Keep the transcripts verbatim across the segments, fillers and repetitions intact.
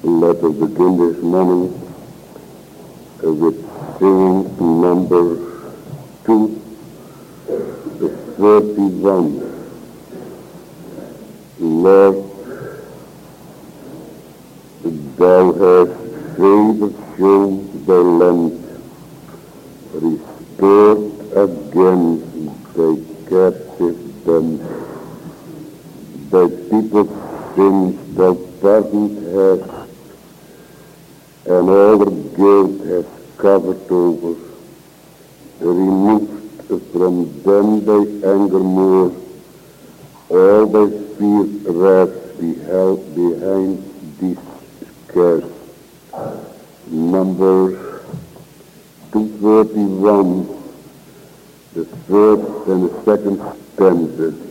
Let us begin this morning uh, with singing number two, the thirty-one. Lord, thou hast favor shown thy land, restored again thy captive done. Thy people's sins thou pardoned hast, and all their guilt hast covered over. Removed from them thy anger more, all thy fierce wrath beheld behind thee scarce. Number two thirty-one, the first and the second stanza.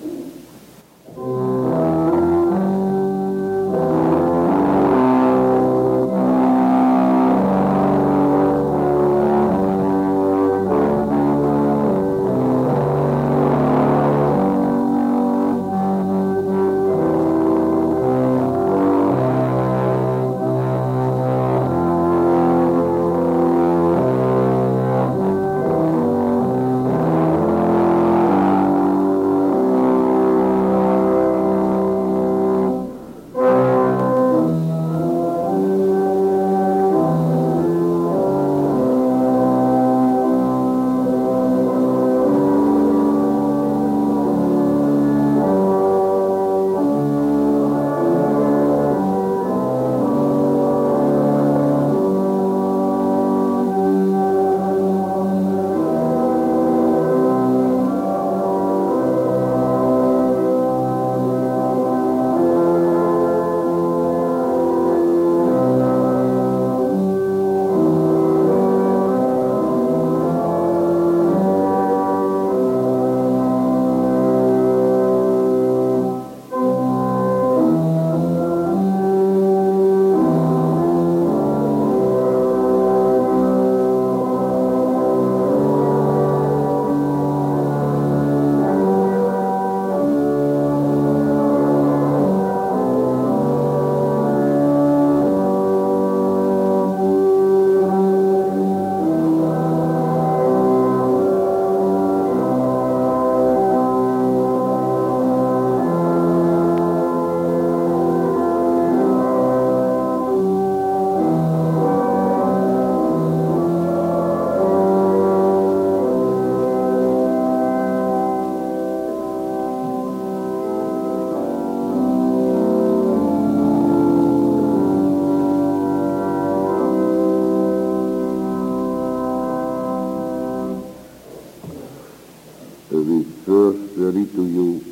We first read to you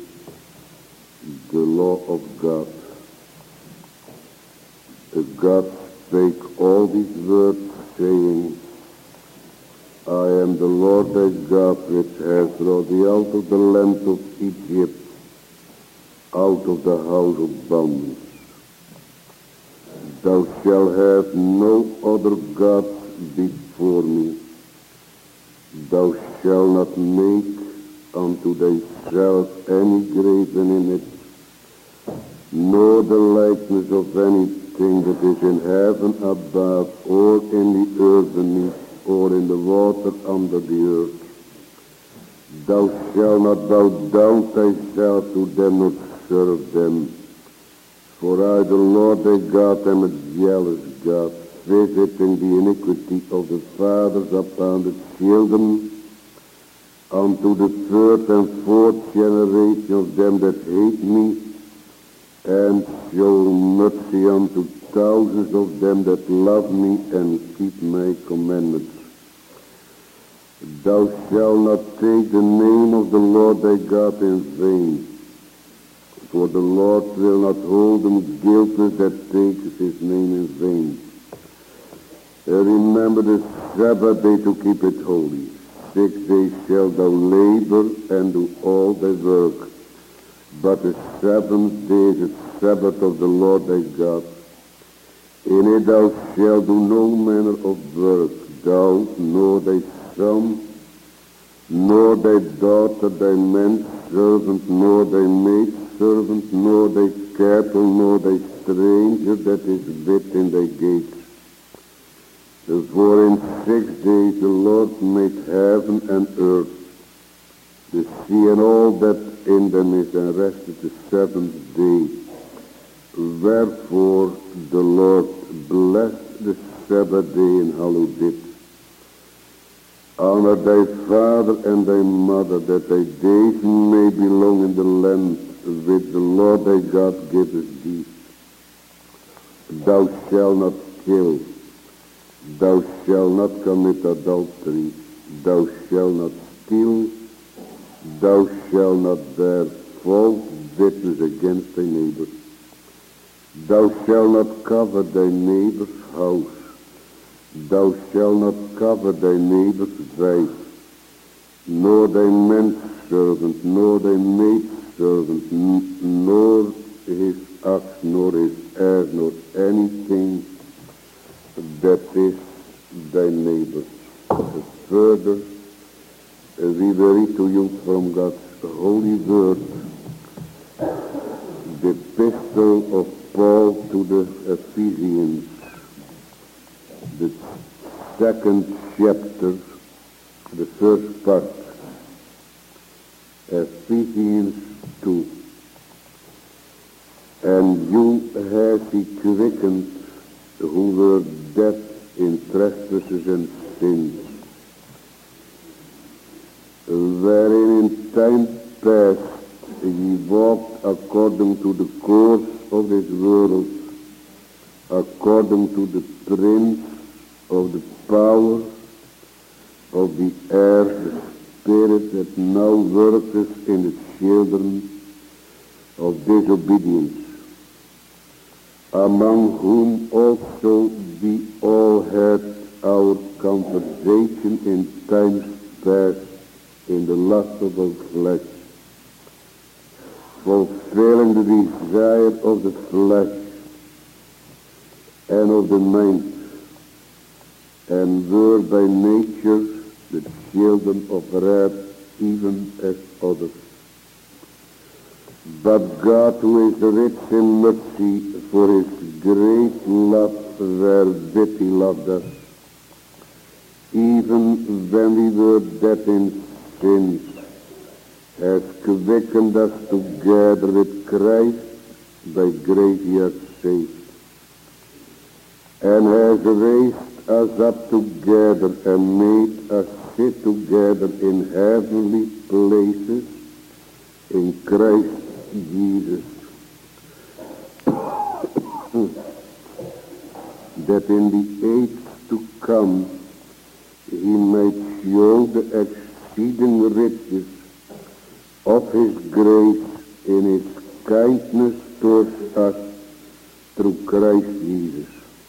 the law of God. God spake all these words, saying, I am the Lord thy God, which has brought thee out of the land of Egypt, out of the house of bondage. Thou shalt have no other gods before me. Thou shalt not make unto thyself any graven image, nor the likeness of anything that is in heaven above, or in the earth beneath, or in the water under the earth. Thou shalt not bow down thyself to them, nor serve them. For I, the Lord thy God, am a jealous God, visiting the iniquity of the fathers upon the children, unto the third and fourth generation of them that hate me, and show mercy unto thousands of them that love me and keep my commandments. Thou shalt not take the name of the Lord thy God in vain, for the Lord will not hold him guiltless that takes his name in vain. And remember the Sabbath day to keep it holy. Six days shalt thou labor and do all thy work, but the seventh day is the Sabbath of the Lord thy God. In it thou shalt do no manner of work, thou, nor thy son, nor thy daughter, thy manservant, nor thy maidservant, nor thy cattle, nor thy stranger that is within thy gates. For in six days the Lord made heaven and earth, the sea and all that in them is, and rested the seventh day. Wherefore the Lord blessed the Sabbath day and hallowed it. Honor thy father and thy mother, that thy days may be long in the land which the Lord thy God giveth thee. Thou shalt not kill. Thou shalt not commit adultery. Thou shalt not steal. Thou shalt not bear false witness against thy neighbor. Thou shalt not covet thy neighbor's house. Thou shalt not covet thy neighbor's wife, nor thy manservant, nor thy maidservant, n- nor his ox, nor his heir, nor anything that is thy neighbor's. Further, we will read to you from God's holy word the epistle of Paul to the Ephesians, the second chapter, the first part, Ephesians two. And you have he quickened who were dead in trespasses and sins, wherein in time past ye walked according to the course of this world, according to the prince of the power of the air, the spirit that now worketh in the children of disobedience, among whom also we all had our conversation in times past in the lust of our flesh, fulfilling the desire of the flesh and of the mind, and were by nature the children of wrath, even as others. But God, who is rich in mercy, for his great love wherewith he loved us, even when we were dead in sins, has quickened us together with Christ. By grace ye are saved, and has raised us up together and made us sit together in heavenly places in Christ Jesus, that in the age to come he might show the exceeding riches of his grace in his kindness towards us through Christ Jesus.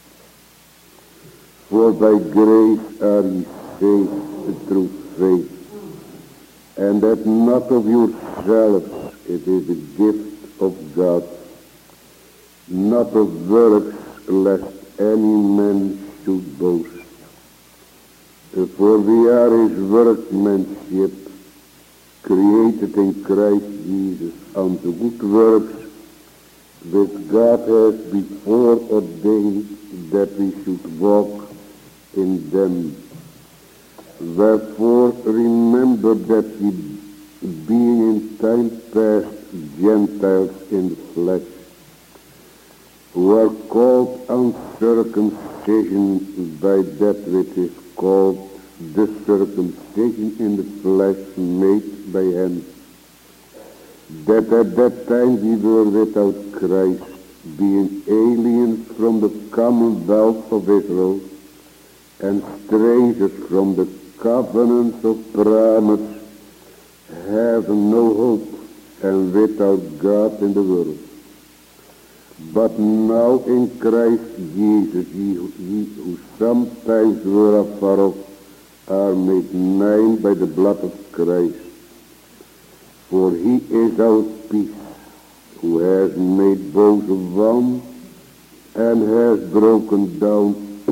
For by grace are ye saved through faith, and that not of yourselves, it is a gift of God, not of works, lest any man should boast. For we are his workmanship, created in Christ Jesus unto good works, which God has before ordained that we should walk in them. Wherefore remember that ye, being in time past Gentiles in the flesh, who are called uncircumcision by that which is called the circumcision in the flesh made by hands, that at that time we were without Christ, being aliens from the commonwealth of Israel, and strangers from the covenants of promise, having no hope, and without God in the world. But now in Christ Jesus, ye, ye who sometimes were afar off, are made nigh by the blood of Christ. For he is our peace, who has made both one, and has broken down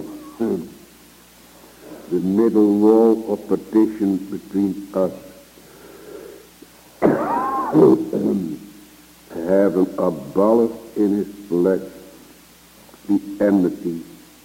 the middle wall of partition between us, having abolished in his flesh the enmity.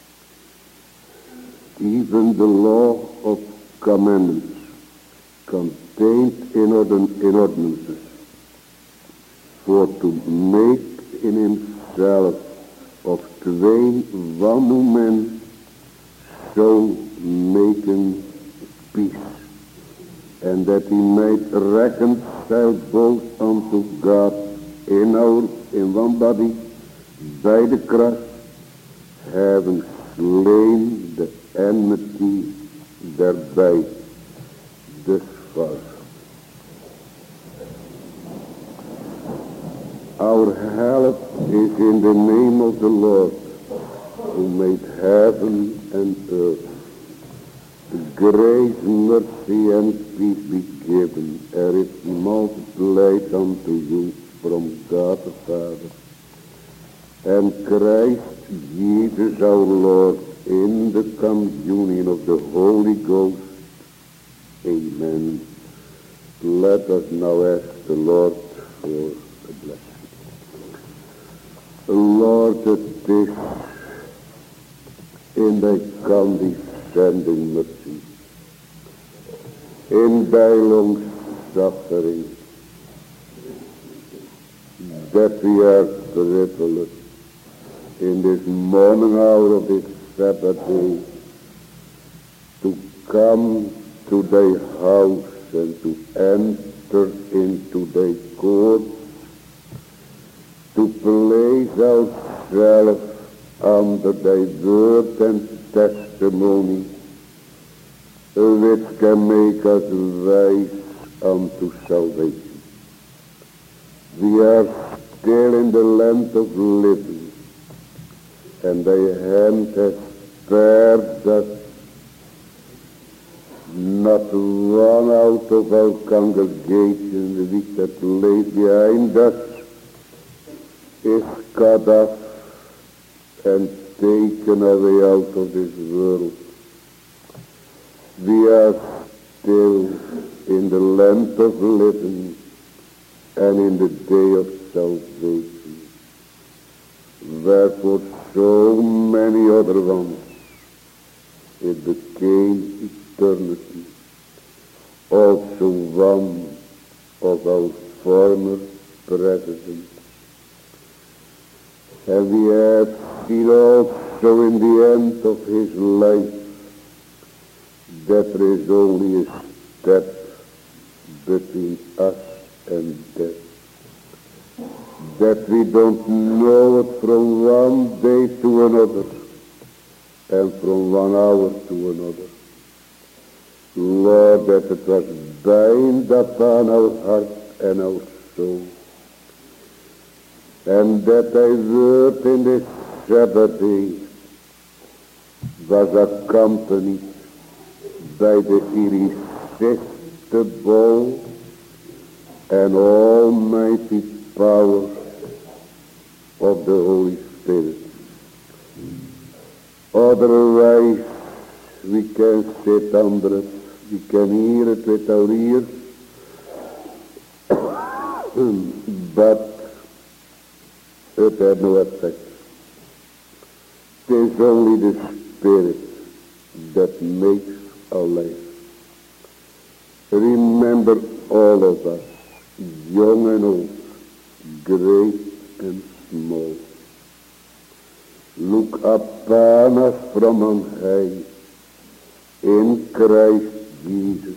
Even the law of commandments contained in, ordin- in ordinances, for to make in himself of twain one new man, so making peace, and that he might reconcile both unto God in our in one body by the cross, having slain the enmity thereby. Thus far. Our help is in the name of the Lord, who made heaven and earth. Grace, mercy, and peace be given, and it multiplied unto you from God the Father and Christ Jesus our Lord, in the communion of the Holy Ghost. Amen. Let us now ask the Lord for a blessing. Lord, it is in thy condescending mercy, in thy long suffering, that we are privileged in this morning hour of this Sabbath day to come to thy house and to enter into thy courts, to place ourselves under thy word and testimony, which can make us wise unto salvation. We are still in the land of living, and thy hand has spared us. Not one out of our congregation which that lay behind us is cut off and taken away out of this world. We are still in the land of living and in the day of salvation. Wherefore so many other ones, it became eternity, also one of our former presidents. And we have seen also in the end of his life that there is only a step between us and death. That we don't know it from one day to another and from one hour to another. Lord, that it was bind upon our heart and our soul, and that thy word in this Sabbath day was accompanied by the irresistible and almighty power of the Holy Spirit. Otherwise, we can sit under it, we can hear it with our ears, but it had no effect. It is only the Spirit that makes our life. Remember, all of us, young and old, great and small, look upon us from on high in Christ Jesus,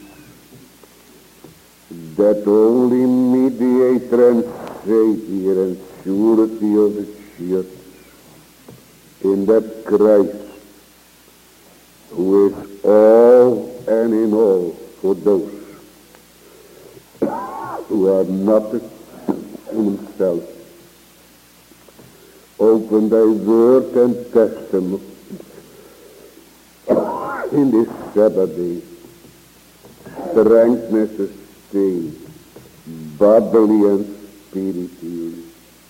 that only mediator and Savior and surety of the church, in that Christ, who is all and in all for those who are nothing in himself. Open thy word and testimony in this Sabbath day. Strengthen us to stay bodily and spiritually.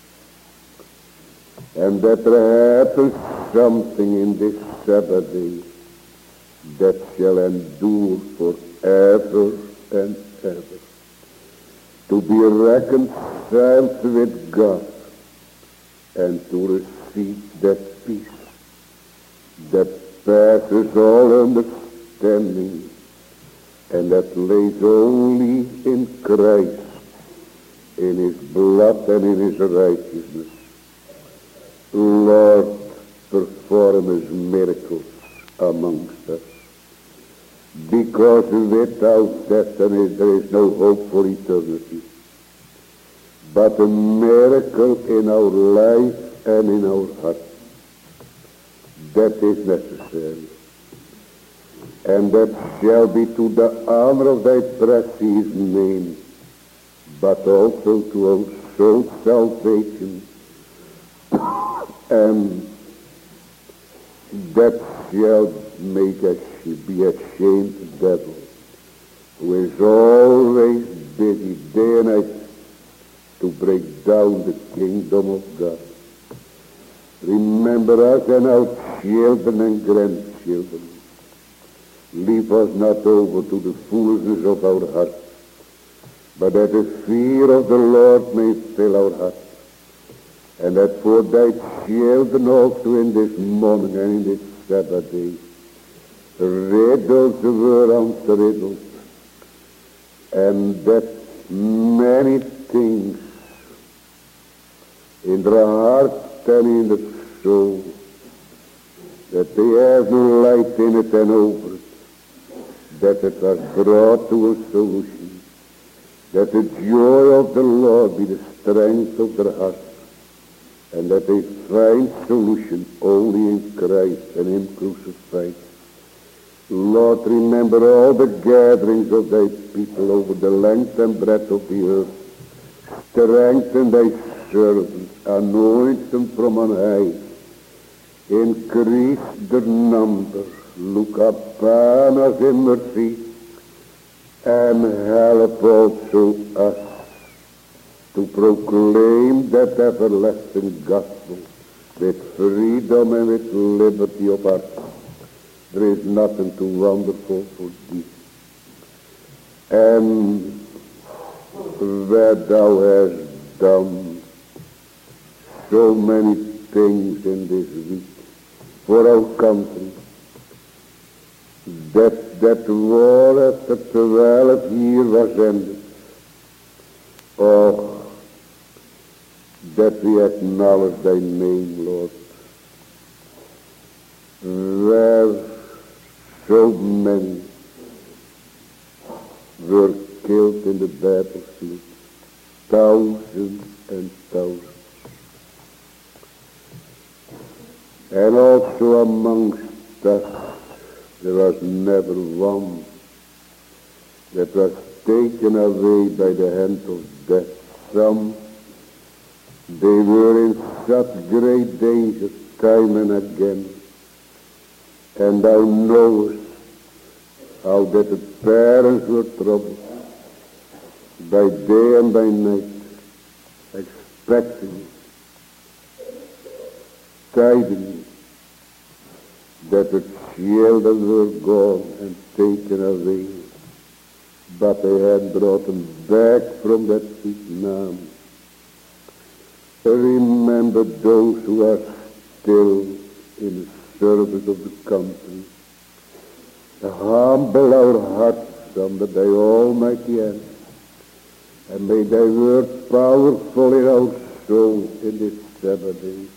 And that there happens something in this Sabbath day that shall endure forever and ever. To be reconciled with God and to receive that peace that passes all understanding, and that lays only in Christ, in his blood and in his righteousness. Lord, perform his miracles amongst us, because without that there is no hope for eternity. But a miracle in our life and in our heart, that is necessary. And that shall be to the honor of thy precious name, but also to our soul salvation. And that shall make us be ashamed of the devil, who is always busy day and night to break down the kingdom of God. Remember us and our children and grandchildren. Leave us not over to the foolishness of our hearts, but that the fear of the Lord may fill our hearts, and that for thy children also in this morning and in this Sabbath day, riddles were unto riddles, and that many things in the heart and in the soul, that they have no light in it and over it, that it was brought to a solution, that the joy of the Lord be the strength of their heart, and that they find solution only in Christ and Him crucified. Lord, remember all the gatherings of thy people over the length and breadth of the earth. Strengthen thy servants, anoint them from on high, increase their number, look upon us in mercy, and help also us to proclaim that everlasting gospel with freedom and with liberty of heart. There is nothing too wonderful for thee. And where thou hast done so many things in this week for our country, that that war after twelve years was ended. Oh, that we acknowledge thy name, Lord. Where so many were killed in the battlefield, thousands and thousands. And also amongst us there was never one that was taken away by the hand of death. Some, they were in such great danger time and again. And thou knowest how that the parents were troubled by day and by night, expecting tidings that the children were gone and taken away, but they had brought them back from that Vietnam. Remember those who are still in the service of the country. Humble our hearts under thy almighty hand, and may thy word powerful in our soul in this Sabbath day.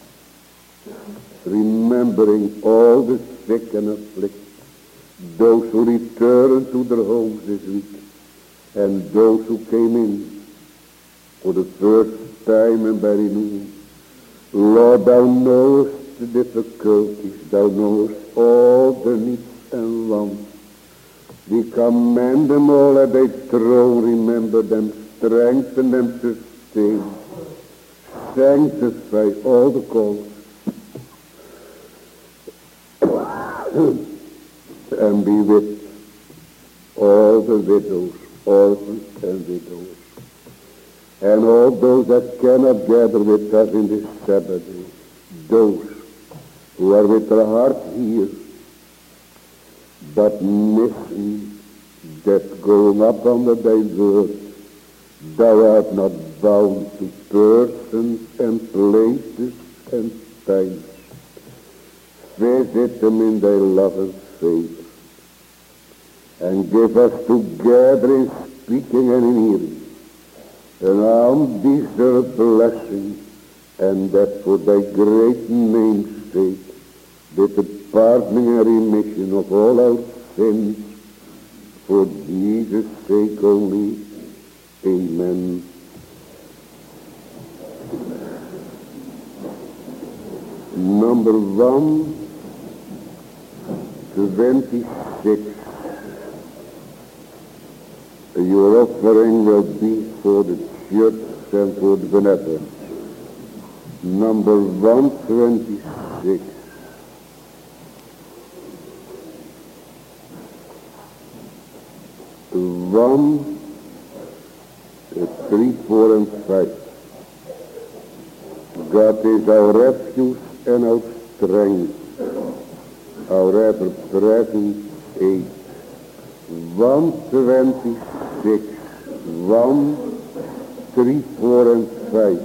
Remembering all the sick and afflicted, those who return to their homes this week, and those who came in for the first time and by renewal. Lord, thou knowest the difficulties, thou knowest all the needs and wants. We commend them all at thy throne, remember them, strengthen them, sustain, sanctify all the called, and be with all the widows, orphans and widows, and all those that cannot gather with us in this Sabbath day, those who are with their heart here, but missing that going up under thy word, thou art not bound to persons and places and times, visit them in thy loving favor, and give us together in speaking and in hearing an undeserved blessing, and that for thy great name's sake, with the pardoning and remission of all our sins, for Jesus' sake only. Amen. Number one, twenty-six. Your offering will be for the church and for the benevolence. Number one twenty-six. One, uh, three, four, and five. God is our refuge and our strength, our ever-present aid. One twenty-six, one, three, four, and five.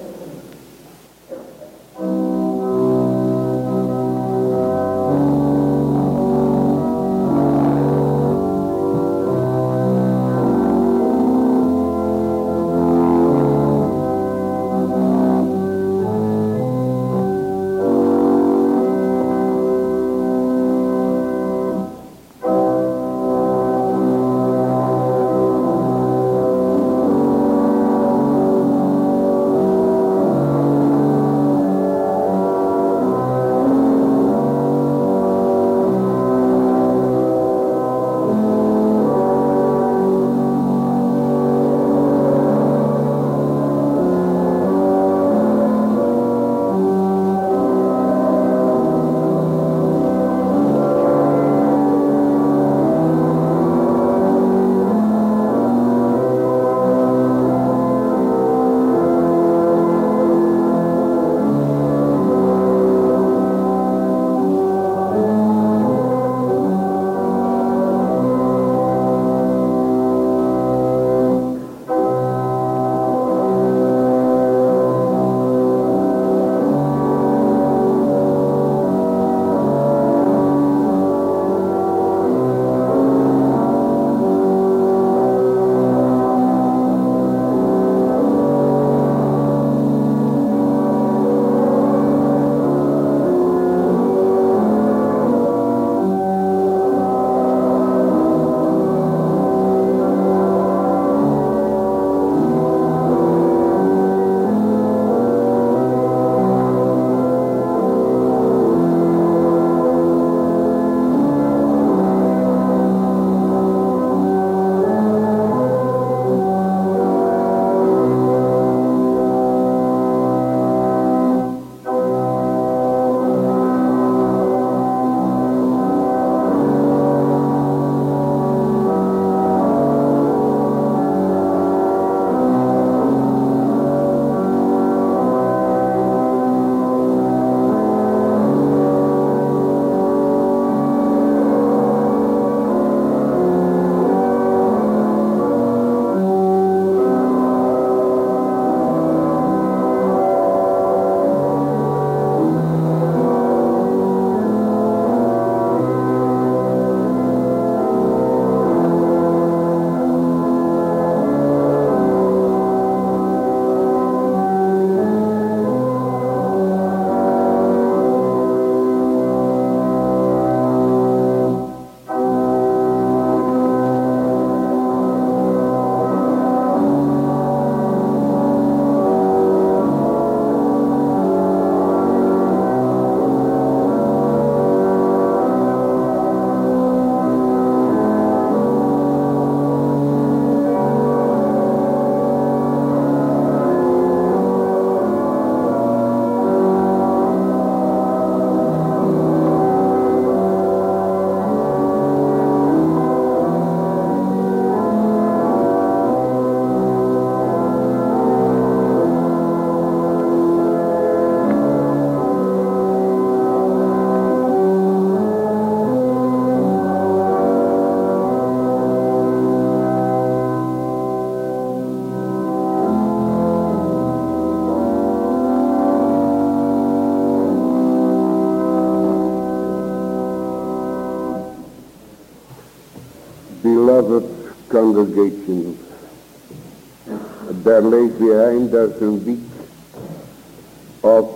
Beloved congregation, there lays behind us a week of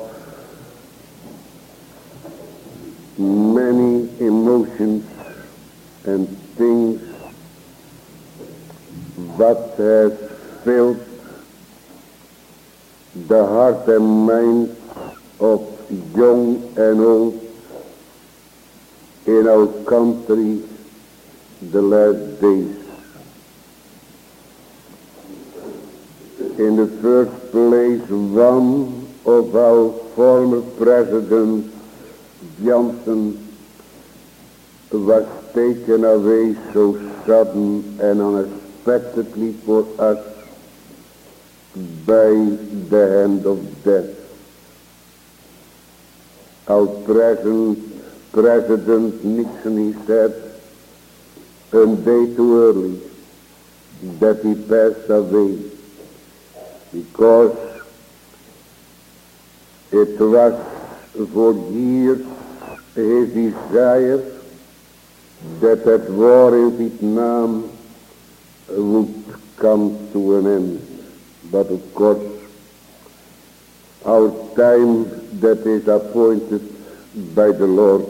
many emotions and things that has filled the heart and mind of young and old in our country the last days. In the first place, one of our former presidents, Johnson, was taken away so sudden and unexpectedly for us by the hand of death. Our present President Nixon, he said, a day too early, that he passed away, because it was for years his desire that that war in Vietnam would come to an end. But of course, our time that is appointed by the Lord,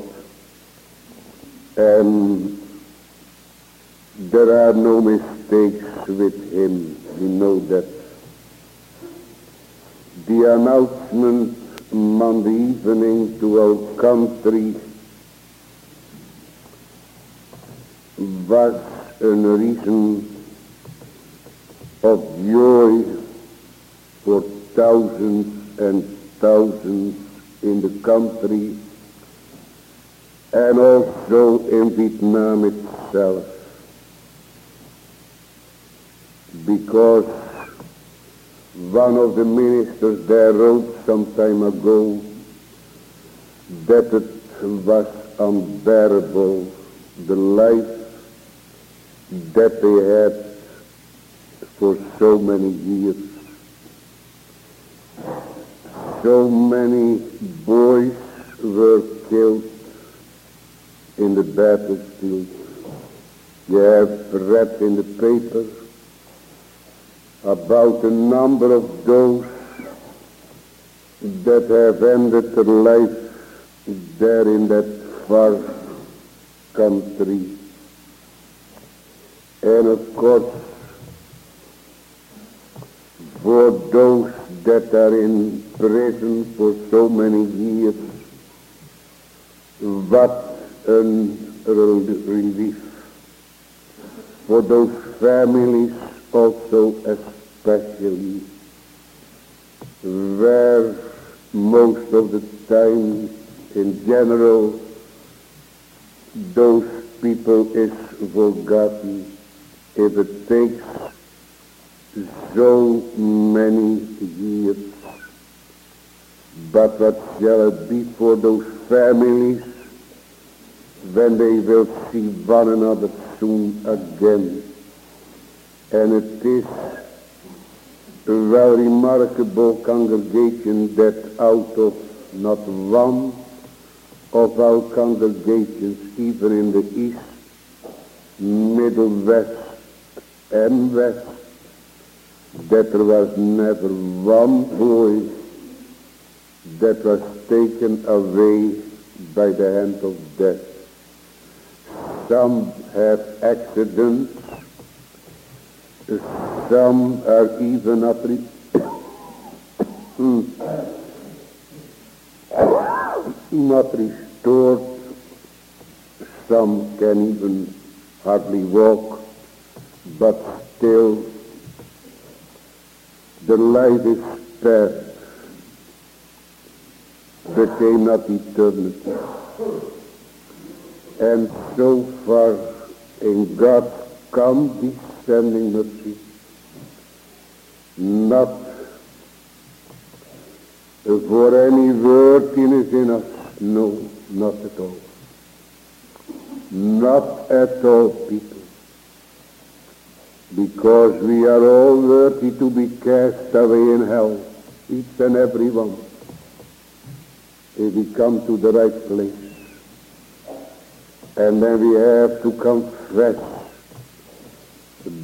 and there are no mistakes with him. We know that. The announcement Monday evening to our country was a reason of joy for thousands and thousands in the country and also in Vietnam itself, because one of the ministers there wrote some time ago that it was unbearable, the life that they had for so many years. So many boys were killed in the battlefield. You have read in the paper about a number of those that have ended their life there in that far country. And of course, for those that are in prison for so many years, what a relief. For those families also especially, where most of the time in general those people is forgotten, if it takes so many years. But what shall it be for those families when they will see one another soon again? And it is a well remarkable congregation that out of not one of our congregations, even in the East, Middle, West, and West, that there was never one boy that was taken away by the hand of death. Some have accidents, some are even not, re- not restored, some can even hardly walk, but still the life is spared, became not eternity. And so far in God's condescending mercy, not for any worthiness in us, no, not at all. Not at all, people. Because we are all worthy to be cast away in hell, each and every one, if we come to the right place. And then we have to confess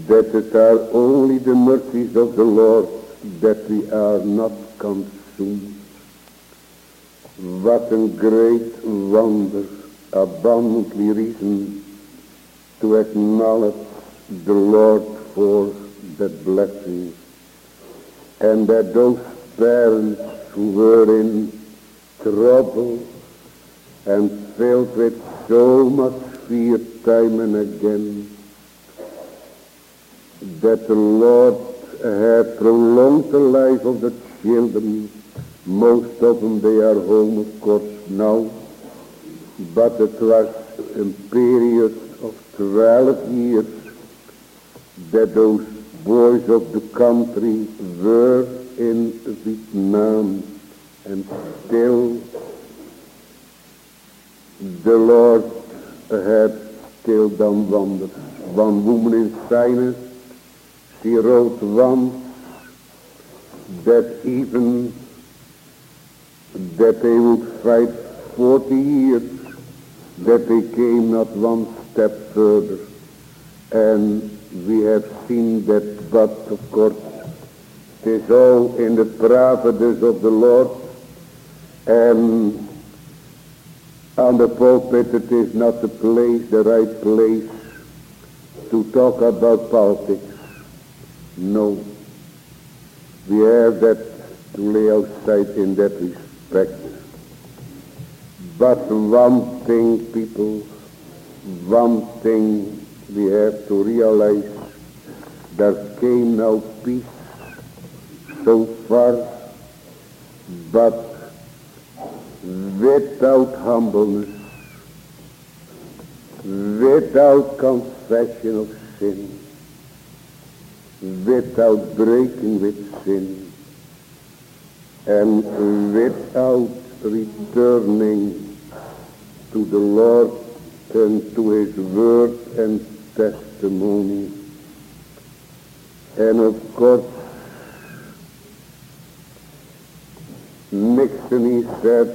that it are only the mercies of the Lord that we are not consumed. What a great wonder, abundantly reason to acknowledge the Lord for that blessing, and that those parents who were in trouble and filled with so much fear time and again, that the Lord had prolonged the life of the children. Most of them, they are home, of course, now, but it was a period of twelve years that those boys of the country were in Vietnam, and still the Lord had still done wonders. One woman in China, she wrote once that even that they would fight forty years, that they came not one step further. And we have seen that, but of course, it is all in the providence of the Lord, and on the pulpit it is not the place, the right place to talk about politics. No. We have that to lay aside in that respect. But one thing, people, one thing we have to realize, there came now peace so far, but without humbleness, without confession of sin, without breaking with sin, and without returning to the Lord and to His word and testimony. And of course, Nixon, he said,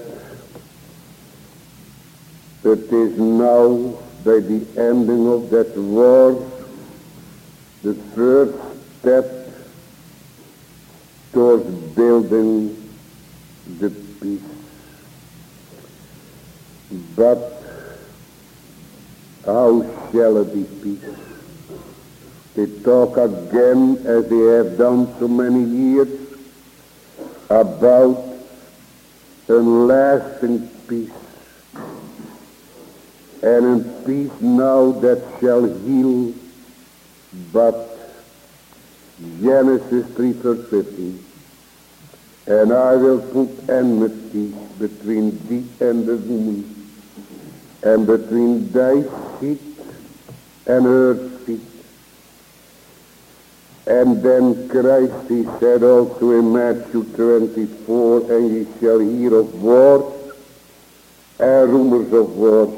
it is now by the ending of that war, the first step towards building the peace. But how shall it be peace? They talk again, as they have done so many years, about a lasting peace, and a peace now that shall heal. But Genesis three verse fifteen, and I will put enmity between thee and the woman, and between thy seed and her seed. And then Christ, he said also in Matthew twenty-four, and ye shall hear of wars and rumors of wars.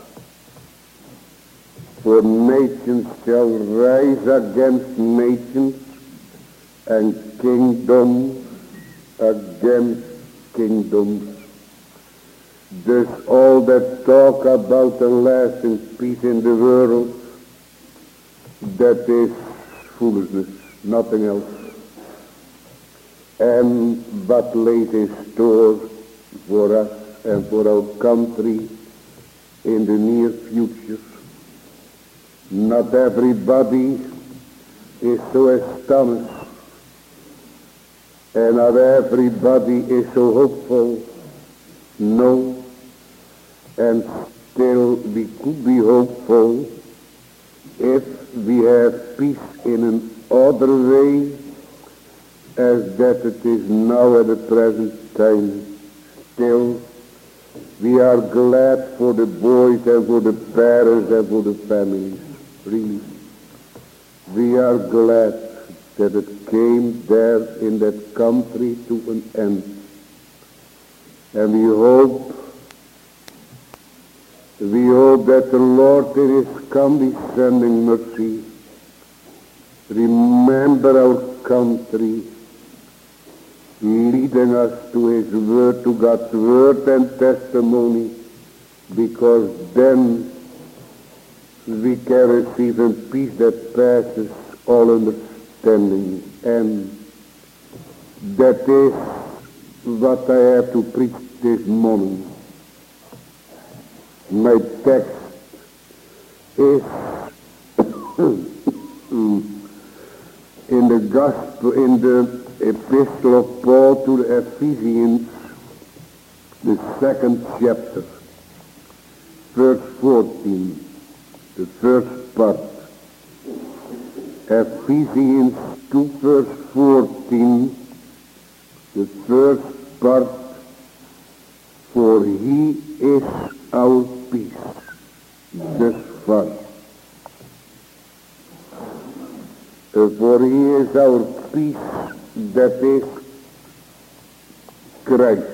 For nations shall rise against nations, and kingdoms against kingdoms. Thus all that talk about a lasting peace in the world, that is foolishness, nothing else. And but lays in store for us and for our country in the near future. Not everybody is so astonished, and not everybody is so hopeful. No, and still we could be hopeful if we have peace in an other way as that it is now at the present time. Still, we are glad for the boys and for the parents and for the families. Really, we are glad that it came there in that country to an end. And we hope, we hope that the Lord in His condescending mercy remember our country, leading us to His word, to God's word and testimony, because then we can receive a peace that passes all understanding. And that is what I have to preach this morning. My text is in the gospel, in the epistle of Paul to the Ephesians, the second chapter, verse fourteen, the first part. Ephesians two, verse fourteen, the first part. For he is our peace, thus far. Uh, for he is our peace, that is Christ.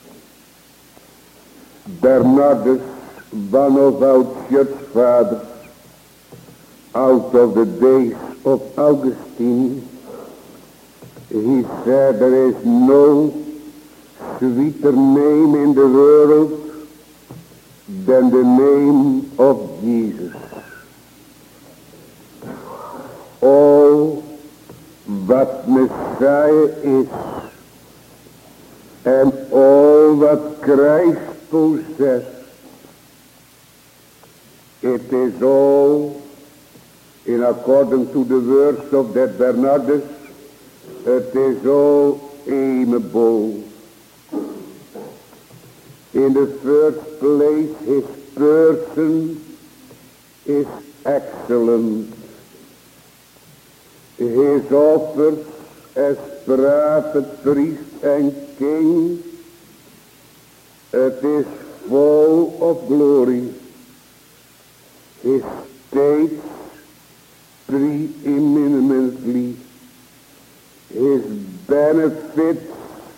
Bernardus, one of our church fathers, out of the days of Augustine, he said there is no sweeter name in the world than the name of Jesus. All what Messiah is and all what Christ possesses, it is all in accordance to the words of that Bernardus, it is all amiable. In the first place, his person is excellent. His offers as prophet, priest, and king, it is full of glory. His states preeminently, his benefits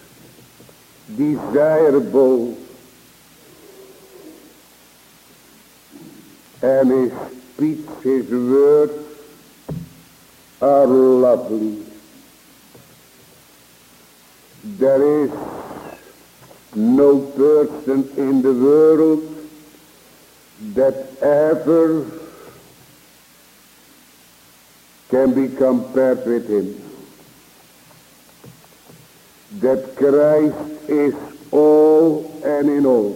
desirable, and his speech, his words are lovely. There is no person in the world that ever can be compared with him. That Christ is all and in all.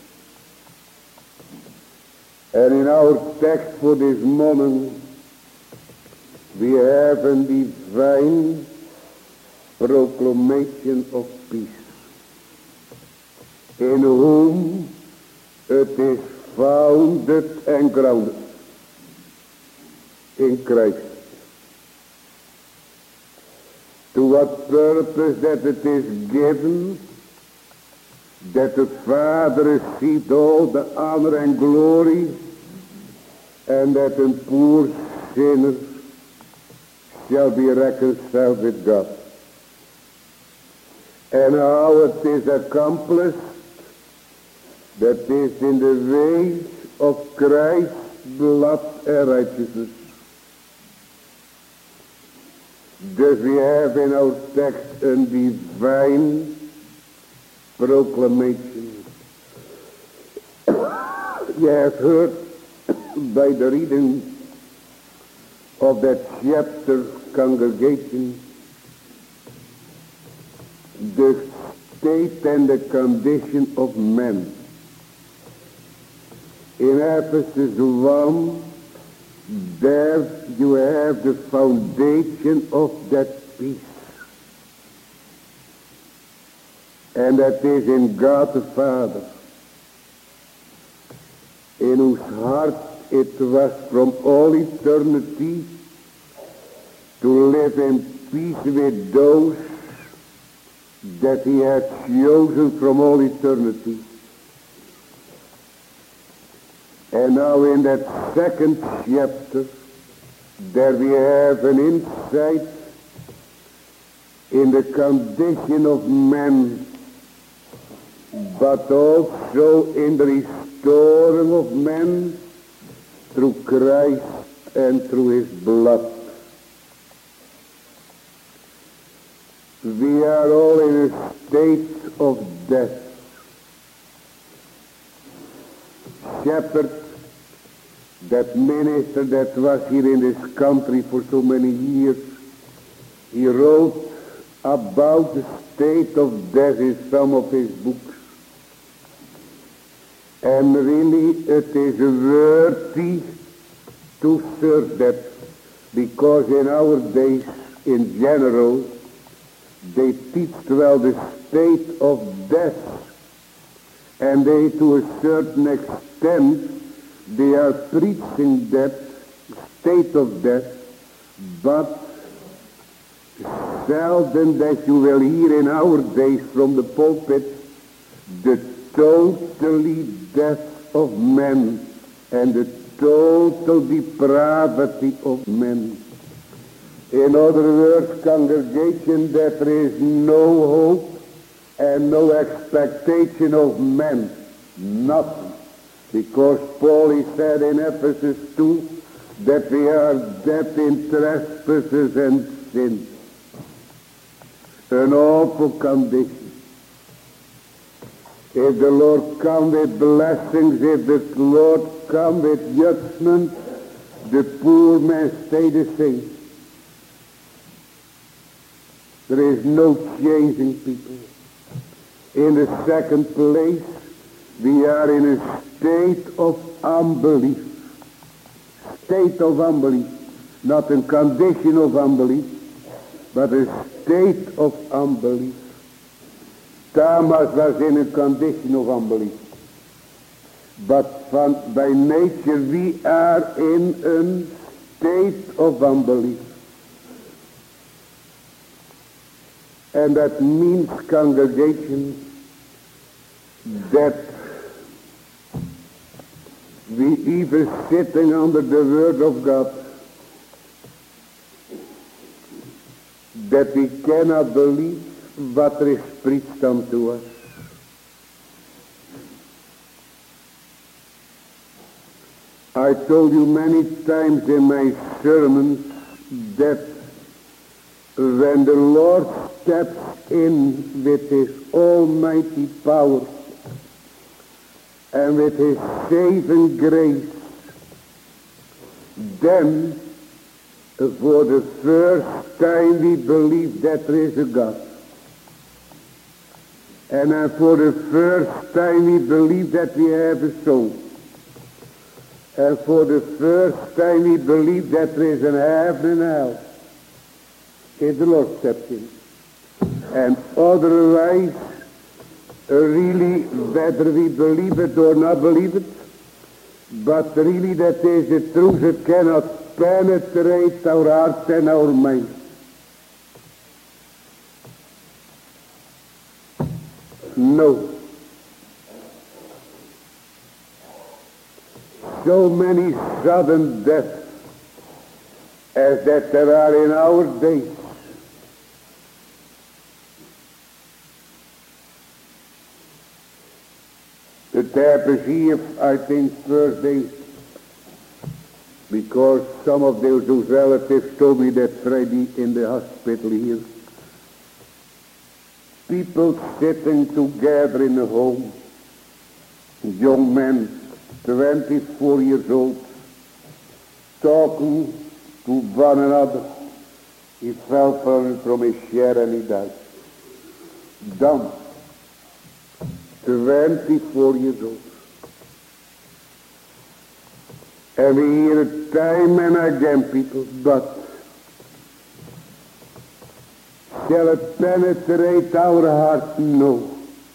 And in our text for this morning, we have a divine proclamation of peace, in whom it is founded and grounded in Christ. To what purpose that it is given, that the Father received all the honor and glory, and that a poor sinner shall be reconciled with God. And how it is accomplished, that is in the ways of Christ's blood and righteousness. Thus we have in our text a divine proclamation. You have heard by the reading of that chapter, congregation, the state and the condition of men. In Ephesus one, there you have the foundation of that peace. And that is in God the Father, in whose heart it was from all eternity to live in peace with those that he had chosen from all eternity. And now in that second chapter, there we have an insight in the condition of man, but also in the restoring of man through Christ and through his blood. We are all in a state of death, shepherded That minister that was here in this country for so many years, he wrote about the state of death in some of his books. And really it is worthy to search that, because in our days in general they teach well the state of death, and they to a certain extent they are preaching that state of death, but seldom that you will hear in our days from the pulpit the totally death of men and the total depravity of men. In other words, congregation, that there is no hope and no expectation of men, nothing. Because Paul, he said in Ephesus two, that we are dead in trespasses and sins. An awful condition. If the Lord come with blessings, if the Lord come with judgment, the poor man stay the same. There is no changing people. In the second place, we are in a state of unbelief. State of unbelief. Not a condition of unbelief, but a state of unbelief. Thomas was in a condition of unbelief. But van, by nature we are in a state of unbelief. And that means, congregation, that we even sitting under the word of God, that we cannot believe what is preached unto us. I told you many times in my sermons that when the Lord steps in with his almighty power and with his saving grace, then for the first time we believe that there is a God. And uh, for the first time we believe that we have a soul. And for the first time we believe that there is an heaven and hell. If the Lord steps in. And otherwise, uh, really, whether we believe it or not believe it, but really that is the truth that cannot penetrate our hearts and our minds. No. So many sudden deaths as that there are in our days. It happens here, I think, first days, because some of those whose relatives told me that Friday in the hospital here, people sitting together in a home, young men, twenty-four years old, talking to one another. He fell from his chair and he died. Dumb. twenty-four years old. And we hear it time and again, people, but shall it penetrate our heart? No.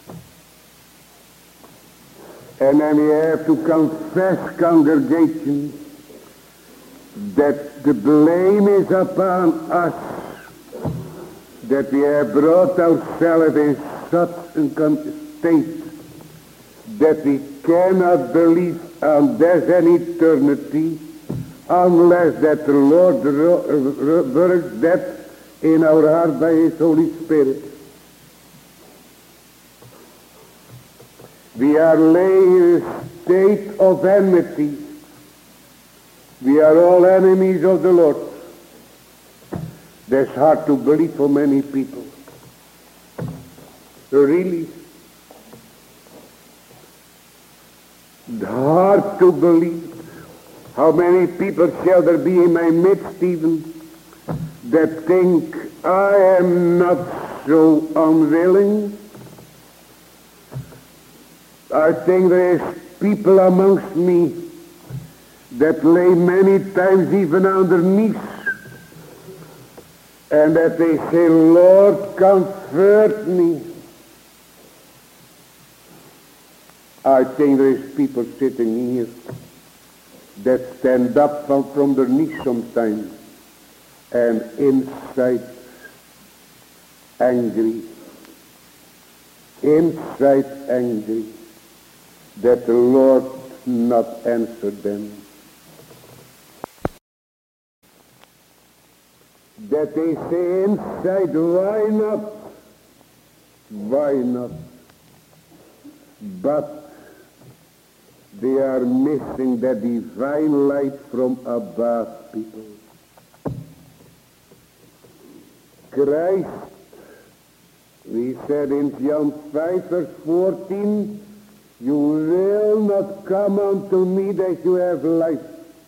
And then we have to confess, congregation, that the blame is upon us, that we have brought ourselves in such a state that we cannot believe on death and eternity unless that the Lord works that in our heart by his Holy Spirit. We are laying in a state of enmity. We are all enemies of the Lord. That's hard to believe for many people. Really. Hard to believe. How many people shall there be in my midst even that think I am not so unwilling? I think there is people amongst me that lay many times even on their knees, and that they say, Lord, comfort me. I think there is people sitting here that stand up from, from their knees sometimes, and inside angry, inside angry, that the Lord not answered them. That they say inside, why not? Why not? But they are missing that divine light from above, people. Christ, we said in John five verse fourteen, you will not come unto me that you have life.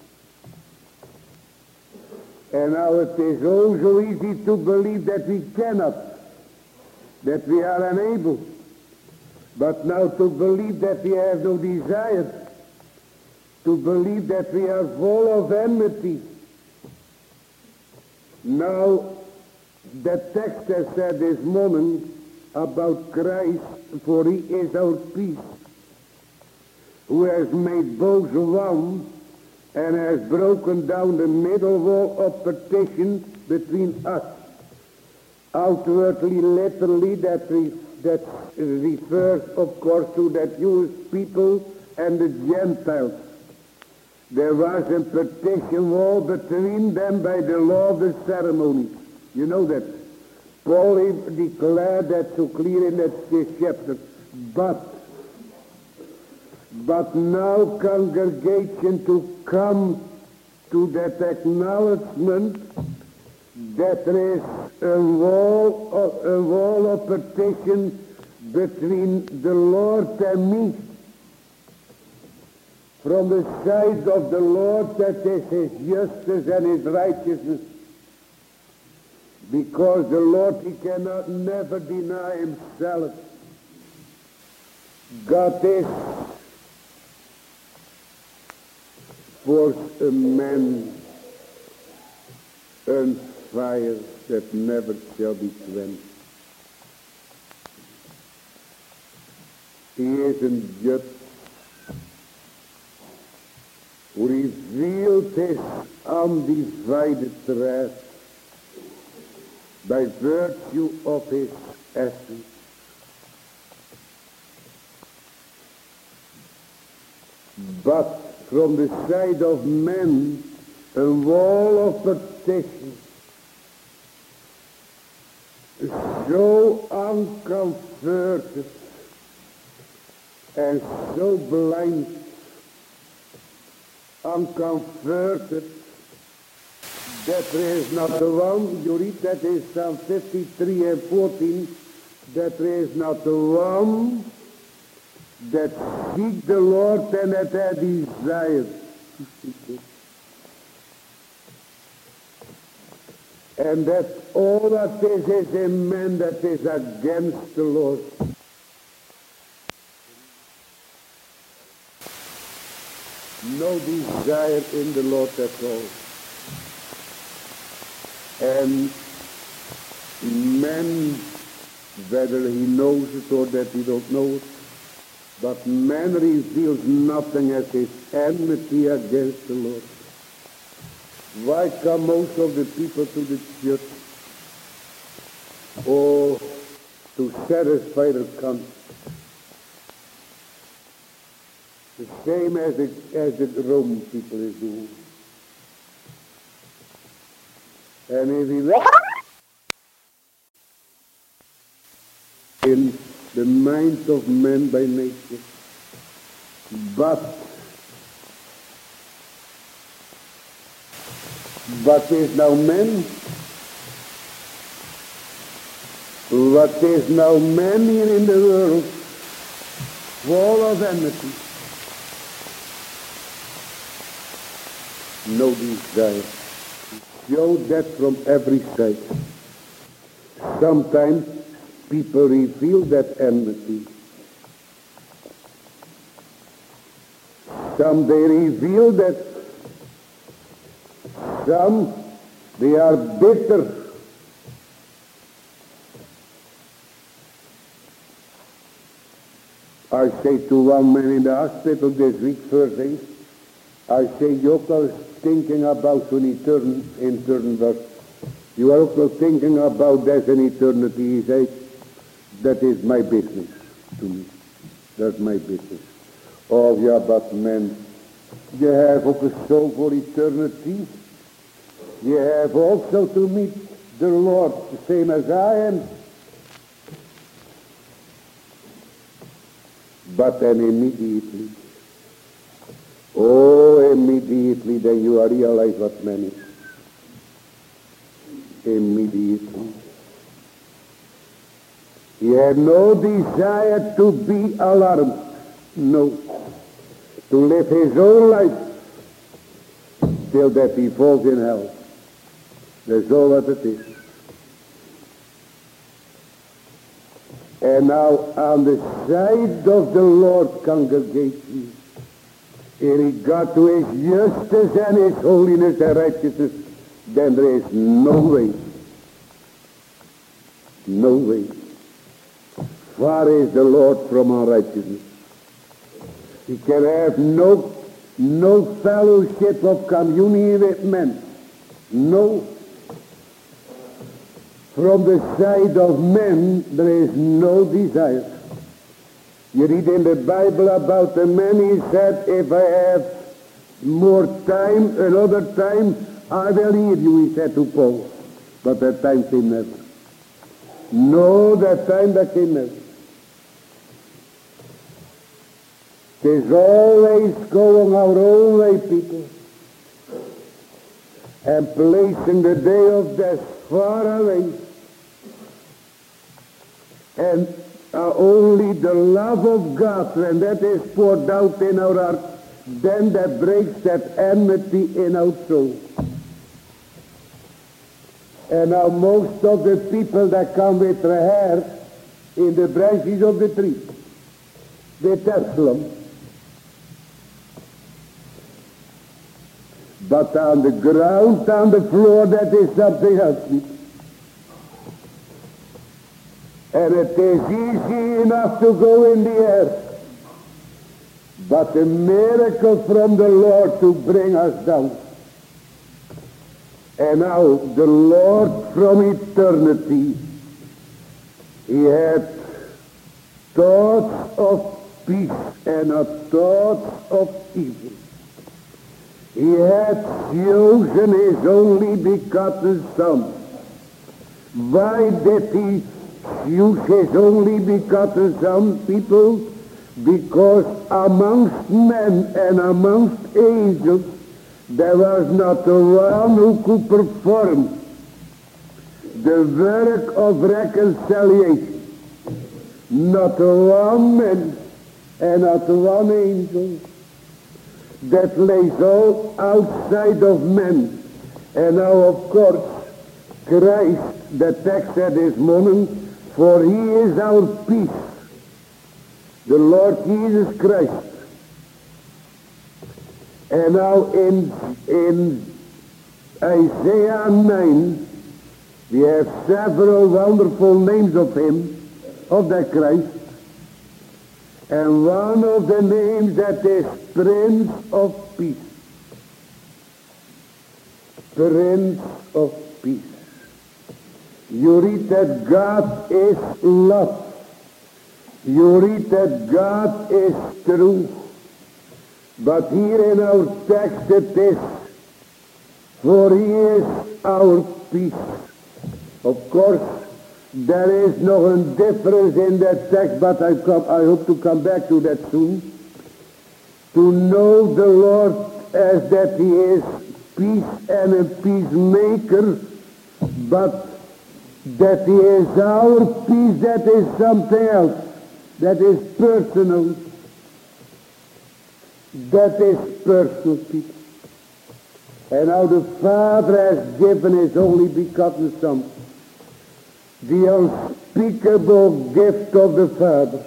And now it is oh so easy to believe that we cannot, that we are unable. But now to believe that we have no desire, to believe that we are full of enmity. Now, the text has said this morning about Christ, for he is our peace, who has made both one and has broken down the middle wall of partition between us. Outwardly, literally, that, re- that refers, of course, to the Jewish people and the Gentiles. There was a partition wall between them by the law of the ceremony. You know that. Paul declared that so clear in that this chapter. But But now, congregation, to come to that acknowledgement that there is a wall of, a wall of partition between the Lord and me. From the side of the Lord, that is his justice and his righteousness. Because the Lord, he cannot never deny himself. God is for a man and fire that never shall be quenched. He is in just who revealed his undivided wrath by virtue of his essence. But from the side of men, a wall of partition, so uncomforted and so blind, uncomforted, that there is not the one, you read that in Psalm fifty-three and fourteen, that there is not the one that seek the Lord and that have desire to seek Him. And that all that is is a man that is against the Lord. No desire in the Lord at all. And man, whether he knows it or that he don't know it, but man reveals nothing as his enmity against the Lord. Why come most of the people to the church? Oh, to satisfy their conscience. The same as the, as the Roman people is doing. And if he read in the minds of men by nature, but what is now man? What is now man here in the world? Full of enmity. no desire. Show that from every side. Sometimes people reveal that enmity. Some they reveal that. Some they are bitter. I say to one man in the hospital this week, Thursday, I say, you're also thinking about an eternal, eternal birth. You are also thinking about death and eternity. He said, that is my business to me. That's my business. Oh, yeah, but man, you have ook a soul for eternity. You have also to meet the Lord, the same as I am. But then immediately, oh, immediately then you realize what man is. Immediately. He had no desire to be alarmed. No. To live his own life till that he falls in hell. That's all what it is. And now on the side of the Lord congregation, in regard to his justice and his holiness and righteousness, then there is no way. No way. Far is the Lord from unrighteousness. He can have no, no fellowship of communion with men. No. From the side of men, there is no desire. You read in the Bible about the man, he said, if I have more time, another time, I will hear you, he said to Paul. But that time came never. No, that time that came never. It is always going our own way, people, and placing the day of death far away, and uh, only the love of God, when that is poured out in our heart, then that breaks that enmity in our soul. And now most of the people that come with their hair in the branches of the tree, they tussle them. But on the ground, on the floor, that is something else. And it is easy enough to go in the air. But a miracle from the Lord to bring us down. And now the Lord from eternity, he had thoughts of peace and not thoughts of evil. He had chosen his only begotten Son. Why did he choose his only begotten Son, people? Because amongst men and amongst angels, there was not a one who could perform the work of reconciliation. Not a one man and not a one angel. That lays all outside of men. And now, of course, Christ, the text said this morning, for he is our peace. The Lord Jesus Christ. And now in, in Isaiah nine, we have several wonderful names of him, of that Christ. And one of the names that is Prince of Peace. Prince of Peace. You read that God is love. You read that God is true. But here in our text it is, for he is our peace. Of course, there is no difference in that text, but I, come, I hope to come back to that soon. To know the Lord as that he is peace and a peacemaker, but that he is our peace, that is something else. That is personal. That is personal, people. And how the Father has given his only begotten Son, the unspeakable gift of the Father.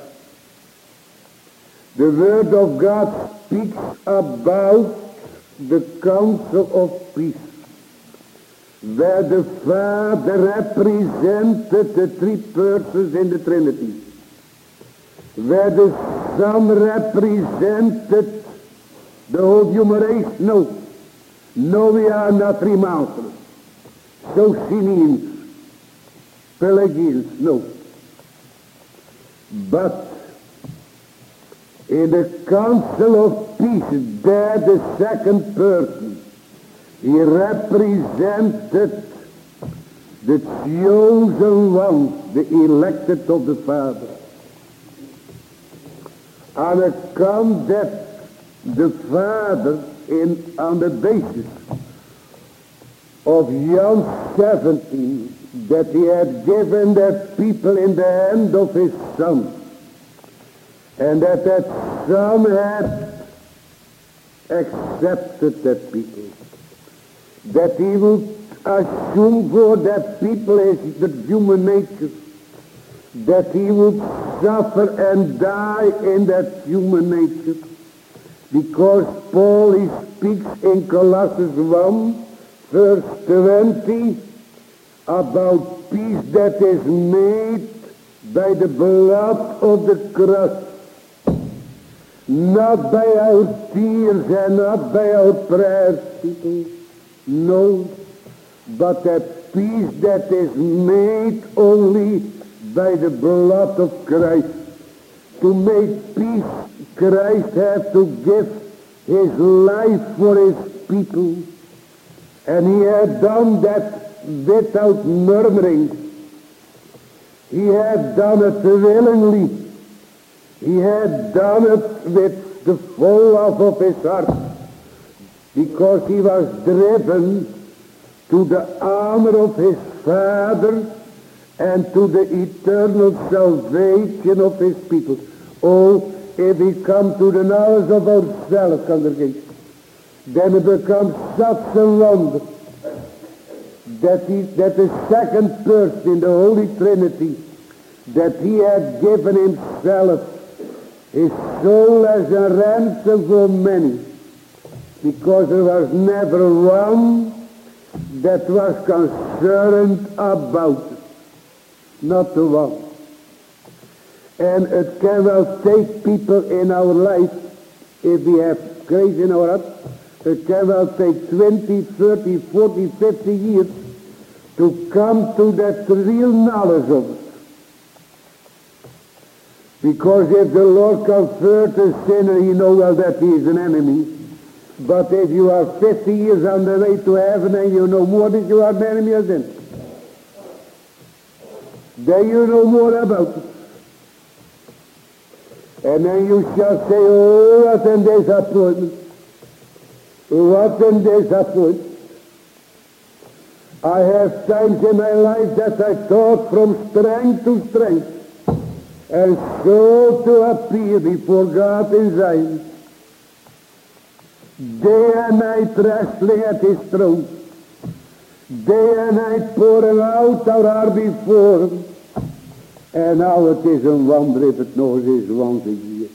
The Word of God speaks about the council of peace, where the Father represented the three persons in the Trinity, where the Son represented the whole human race. No, no, we are not Remasterers, Socinians, Pelagians, no. But in the council of peace, there the second person, he represented the chosen ones, the elected of the Father. On account that the Father, in on the basis of John seventeen, that he had given that people in the hand of his Son, and that that Son had accepted that people, that he would assume for that people is the human nature, that he would suffer and die in that human nature, because Paul he speaks in Colossians one verse twenty about peace that is made by the blood of the cross, not by our tears and not by our prayers, people. No, but that peace that is made only by the blood of Christ. To make peace, Christ had to give his life for his people. And he had done that without murmuring. He had done it willingly. He had done it with the full love of his heart, because he was driven to the honor of his Father and to the eternal salvation of his people. Oh, if we come to the knowledge of ourselves, congregation, then it becomes such a wonder that, he, that the second person in the Holy Trinity, that he had given himself his soul as a ransom for many, because there was never one that was concerned about it. Not the one. And it can well take people in our life, if we have grace in our heart, it can well take twenty, thirty, forty, fifty years to come to that real knowledge of it. Because if the Lord convert a sinner, he knows well that he is an enemy. But if you are fifty years on the way to heaven and you know more that you are an enemy of sin, then you know more about it. And then you shall say, oh, what a disappointment. What a disappointment. I have times in my life that I thought from strength to strength, and so to appear before God in Zion, day and night wrestling at his throne, day and night pouring out our heart before him. And now it is a wonder if it knows is once a year.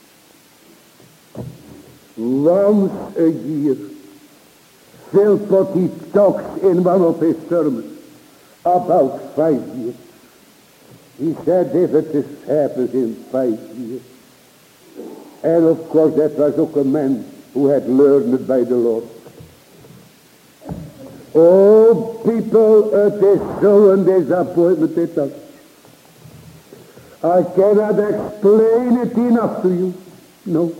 Once a year. Philpott, he talks in one of his sermons about five years. He said if it is happens in five years. And of course that was ook a man who had learned it by the Lord. Oh people, it is so a disappointment it is. I cannot explain it enough to you. No.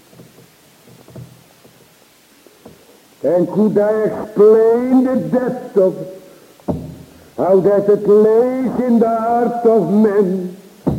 And could I explain the depth of it? How that it lays in the heart of men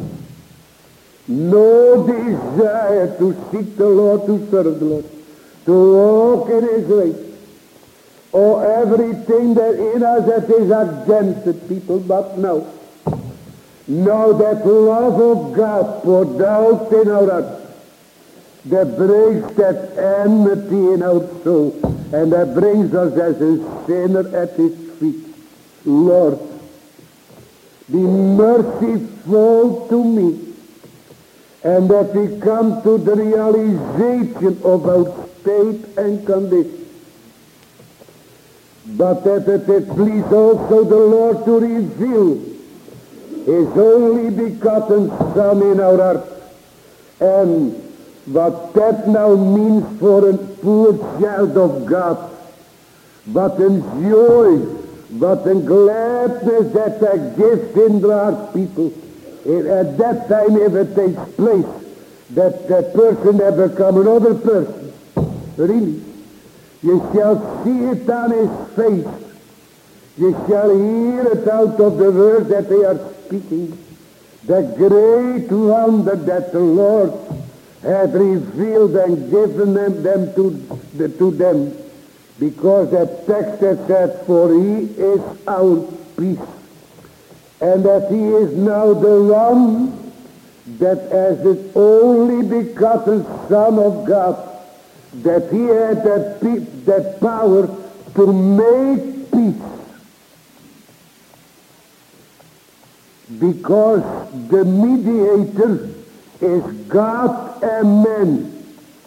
no desire to seek the Lord, to serve the Lord, to walk in his way. Or everything that in us that is against it, people, but no. Now that love of God poured out in our hearts, that breaks that enmity in our soul, and that brings us as a sinner at his feet. Lord, be merciful to me, and that we come to the realization of our state and condition, but that it please also the Lord to reveal his only begotten Son in our heart, and what that now means for a poor child of God, what a joy, what a gladness that that gives in our people. And at that time, if it takes place, that that person has become another person. Really. You shall see it on his face. You shall hear it out of the words that they are speaking. The great wonder that the Lord had revealed and given them, them to, the, to them. Because that text that said, for he is our peace. And that he is now the one that as the only begotten Son of God, that he had that, pe- that power to make peace. Because the mediator is God and man.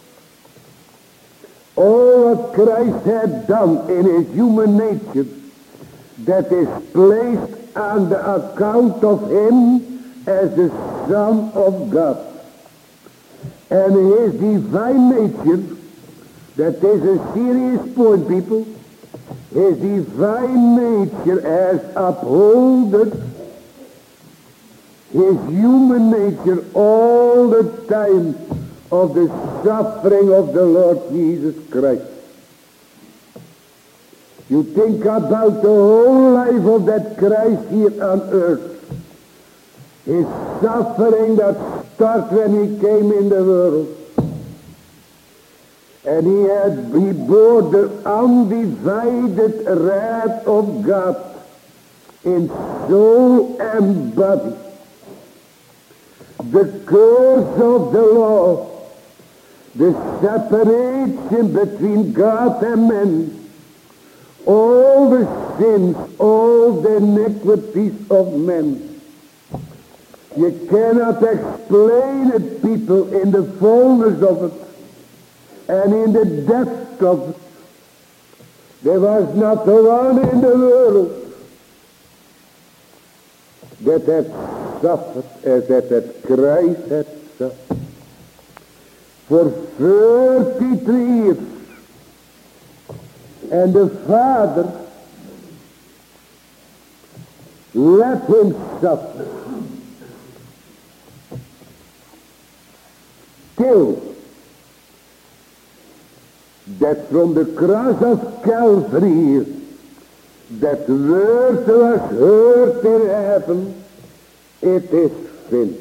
All what Christ had done in his human nature, that is placed on the account of him as the Son of God. And his divine nature, that is a serious point, people, his divine nature has upholded his human nature all the time of the suffering of the Lord Jesus Christ. You think about the whole life of that Christ here on earth. His suffering that started when he came in the world. And he had, he bore the undivided wrath of God in soul and body. The curse of the law, the separation between God and man, all the sins, all the iniquities of men. You cannot explain it, people, in the fullness of it and in the depth of it. There was not one in the world that had suffered as that, that Christ had suffered. For thirty-three years. And the Father let him suffer till that from the cross of Calvary that word was heard in heaven, it is finished.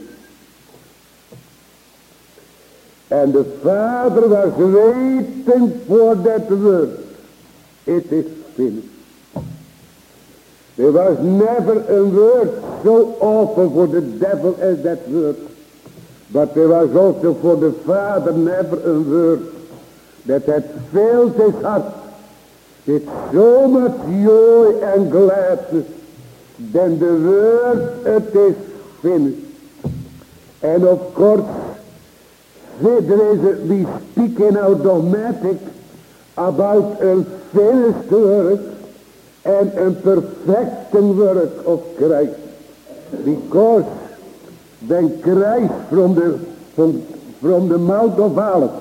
And the Father was waiting for that word. It is finished. There was never a word so awful for the devil as that word. But there was also for the Father never a word that had filled his heart with so much joy and gladness than the word, it is finished. And of course, there is a, we speak in our dogmatic about a finished work and a perfecting work of Christ. Because when Christ from the, from, from the Mount of Olives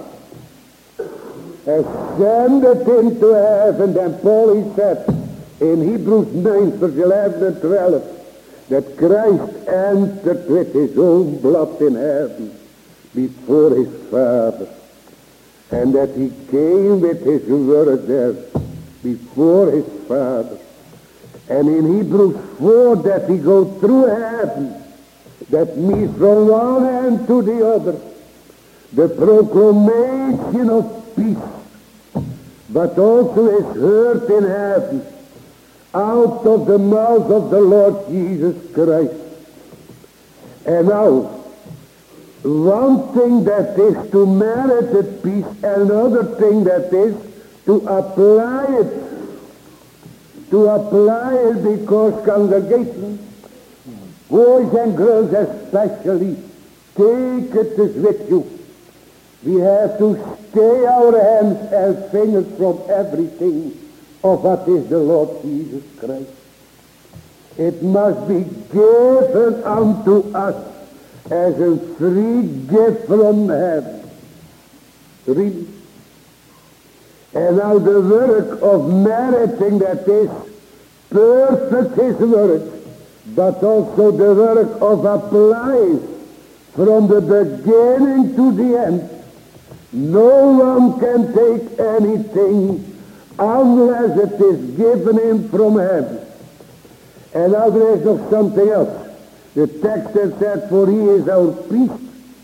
ascended into heaven, then Paul he said in Hebrews nine verse eleven and twelve that Christ entered with his own blood in heaven before his Father, and that he came with his word there before his Father. And in Hebrews four that he goes through heaven, that means from one end to the other, the proclamation of peace, but also is heard in heaven out of the mouth of the Lord Jesus Christ. And now, One thing that is to merit the peace, and another thing that is to apply it. To apply it, because congregation, boys and girls especially, take it as with you. We have to stay our hands and fingers from everything of what is the Lord Jesus Christ. It must be given unto us as a free gift from heaven. Really. And now the work of meriting that is perfect his word, but also the work of applying from the beginning to the end. No one can take anything unless it is given him from heaven. And now there is noch something else. The text has said, for he is our priest.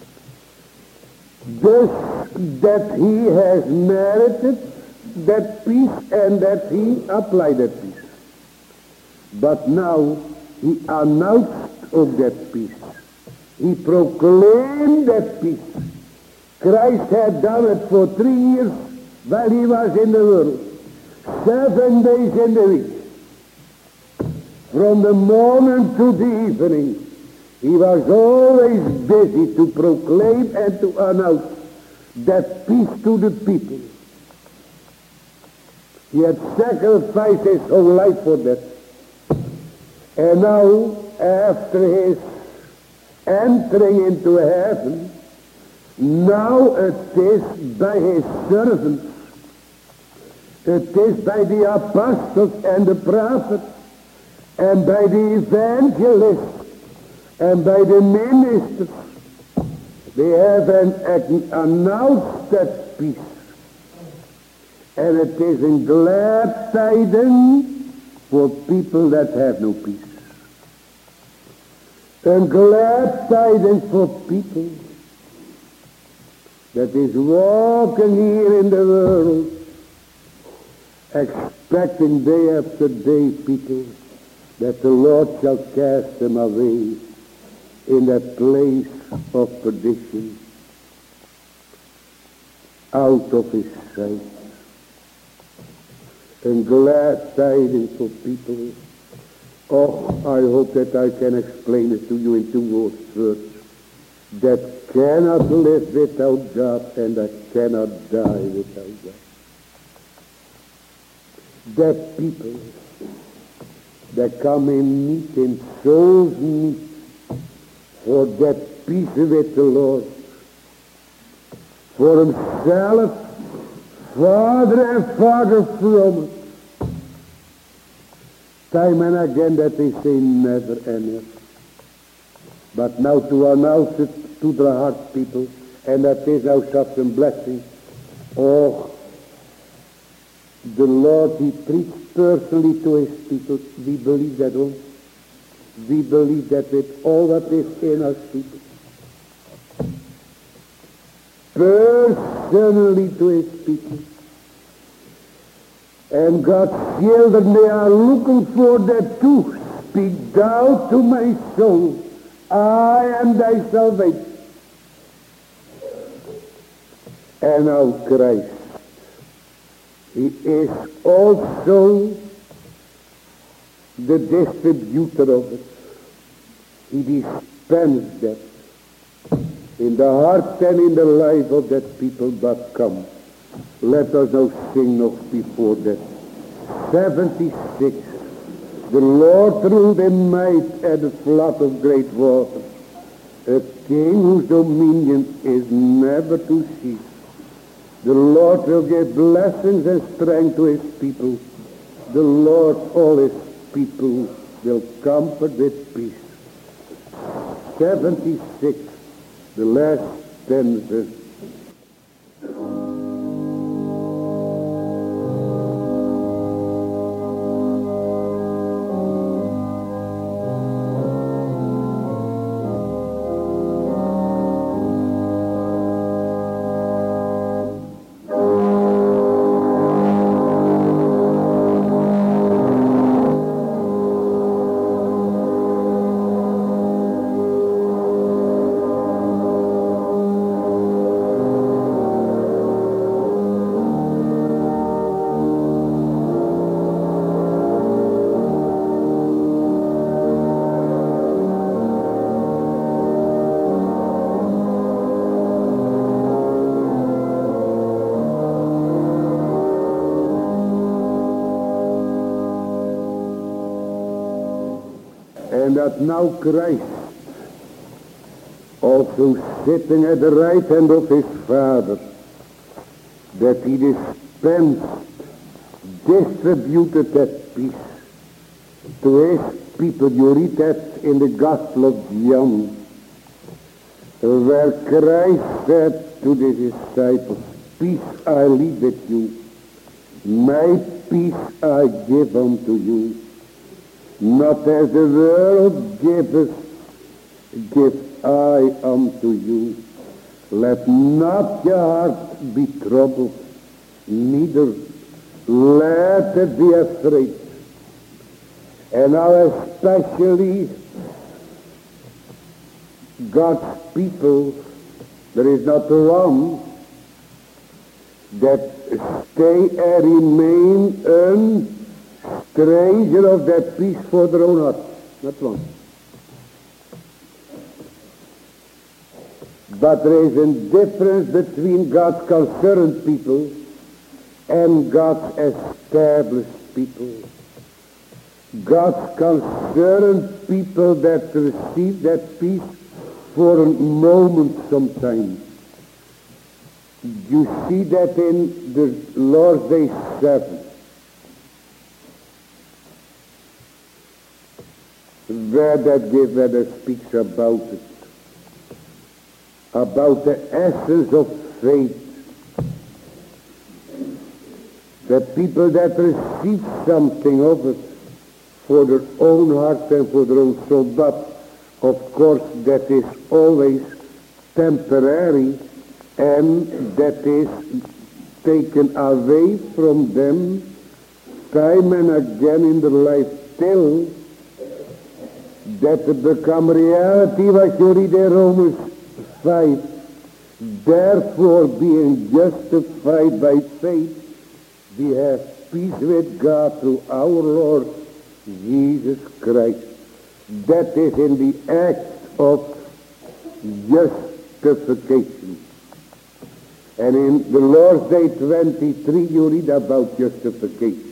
Thus that he has merited that peace and that he applied that peace. But now he announced of that peace. He proclaimed that peace. Christ had done it for three years while he was in the world. Seven days in the week. From the morning to the evening, he was always busy to proclaim and to announce that peace to the people. He had sacrificed his whole life for that. And now, after his entering into heaven, now it is by his servants, it is by the apostles and the prophets, and by the evangelists, and by the ministers, they have an, announced that peace. And it is in glad tidings for people that have no peace. And glad tidings for people that is walking here in the world, expecting day after day people that the Lord shall cast them away in that place of perdition, out of his sight. And glad tidings for people. Oh, I hope that I can explain it to you in two words. That cannot live without God and that cannot die without God. That people that come in meet, in souls meet, for that peace with the Lord, for himself, Father and Father from it. Time and again that they say never and never. But now to announce it to the heart people, and that is now such a blessing. Oh, the Lord, he preached personally to his people. We believe that all. We believe that with all that is in us people. Personally to his people. And God's children, they are looking for that too. Speak thou to my soul, I am thy salvation. And now Christ, he is also the distributor of it. He dispensed that in the heart and in the life of that people. But come, let us now sing noch before that. seventy-six. The Lord ruled in might at the flood of great water. A king whose dominion is never to cease. The Lord will give blessings and strength to his people. The Lord all his people will comfort with peace. seventy-six. The last stanza. And that now Christ, also sitting at the right hand of his Father, that he dispensed, distributed that peace to his people. You read that in the Gospel of John, where Christ said to the disciples, peace I leave with you, my peace I give unto you. Not as the world giveth, give I unto you. Let not your heart be troubled, neither let it be afraid. And now especially God's people, there is not one that stay and remain a stranger of that peace for their own heart. Not one. But there is a difference between God's concerned people and God's established people. God's concerned people that receive that peace for a moment sometimes. You see that in the Lord's Day seven. Where that gives, where that speaks about it. About the essence of faith. The people that receive something of it for their own heart and for their own soul. But, of course, that is always temporary, and that is taken away from them time and again in their life till that it become reality, what you read in Romans five. Therefore, being justified by faith, we have peace with God through our Lord Jesus Christ. That is in the act of justification. And in the Lord's Day twenty-three, you read about justification.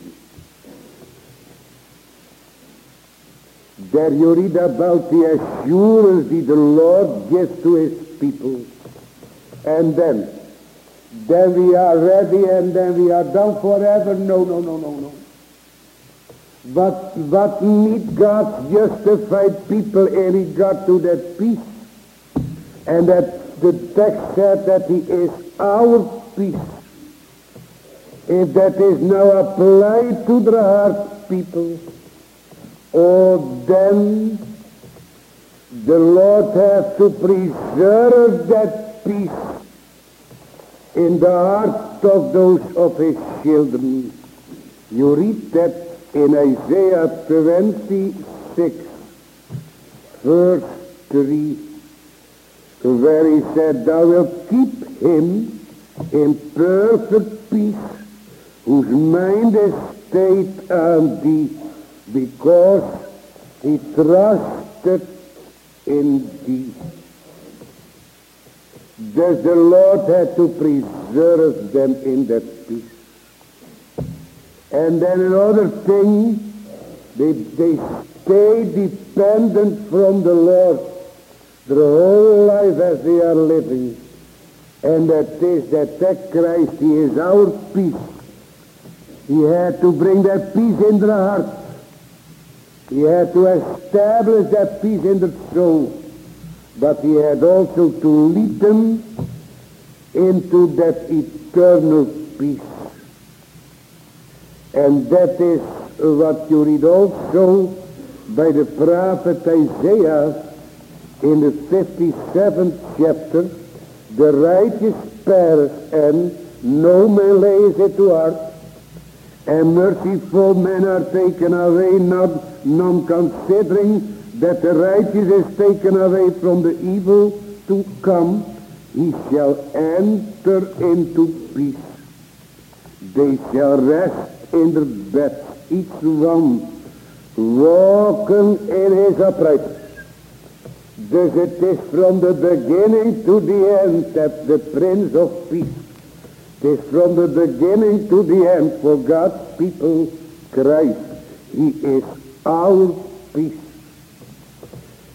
There you read about the assurance that the Lord gives to his people. And then, then we are ready and then we are done forever. No, no, no, no, no. But what need God's justified people in regard to that peace? And that the text said that he is our peace. If that is now applied to the heart, people, oh, then the Lord has to preserve that peace in the heart of those of his children. You read that in Isaiah twenty-six, verse three, where he said, thou wilt keep him in perfect peace, whose mind is stayed on thee, because he trusted in thee. Does the Lord have to preserve them in that peace? And then another thing, they, they stay dependent from the Lord their whole life as they are living. And that is that that Christ, he is our peace. He had to bring that peace in their heart. He had to establish that peace in the soul. But he had also to lead them into that eternal peace. And that is what you read also by the prophet Isaiah in the fifty-seventh chapter. The righteous perish, and no man lays it to heart. And merciful men are taken away, not none considering that the righteous is taken away from the evil to come. He shall enter into peace. They shall rest in their beds, each one walking in his uprightness. Thus it is from the beginning to the end that the Prince of Peace. It is from the beginning to the end for God's people, Christ. He is our peace.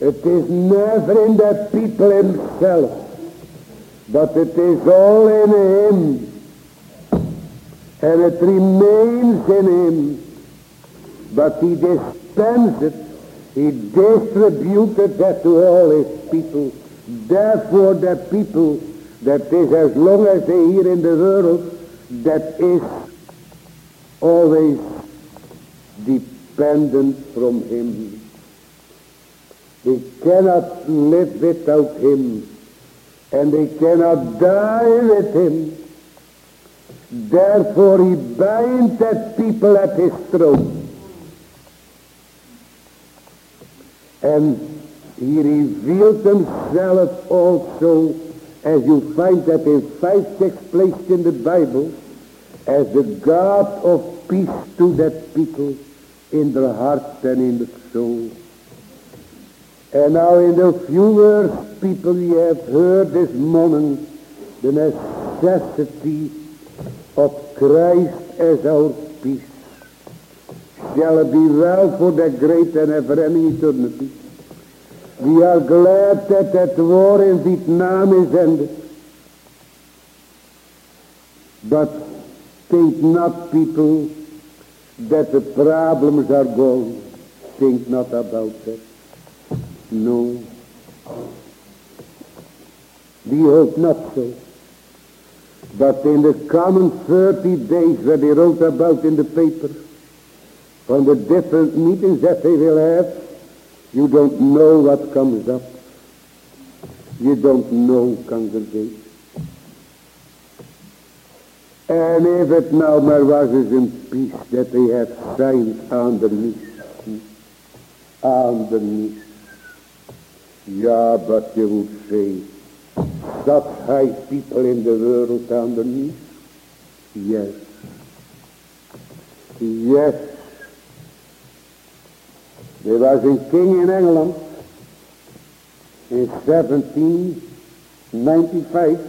It is never in the people himself, but it is all in him, and it remains in him. But he dispensed it, he distributed that to all his people. Therefore the people, that is, as long as they here in the world, that is always dependent from him. They cannot live without him, and they cannot die with him. Therefore he binds that people at his throat, and he reveals himself also, as you find that in five, six places in the Bible, as the God of peace to that people in their heart and in the soul. And now in the few words, people, you have heard this morning the necessity of Christ as our peace. Shall it be well for the great and ever-ending eternity. We are glad that that war in Vietnam is ended. But think not, people, that the problems are gone. Think not about that. No. We hope not so. But in the coming thirty days that they wrote about in the paper, from the different meetings that they will have, you don't know what comes up. You don't know, congregation. And if it now was in peace that they have signed underneath, underneath. Yeah, but you would say, such high people in the world underneath? Yes. Yes. There was a king in England in seventeen ninety-five,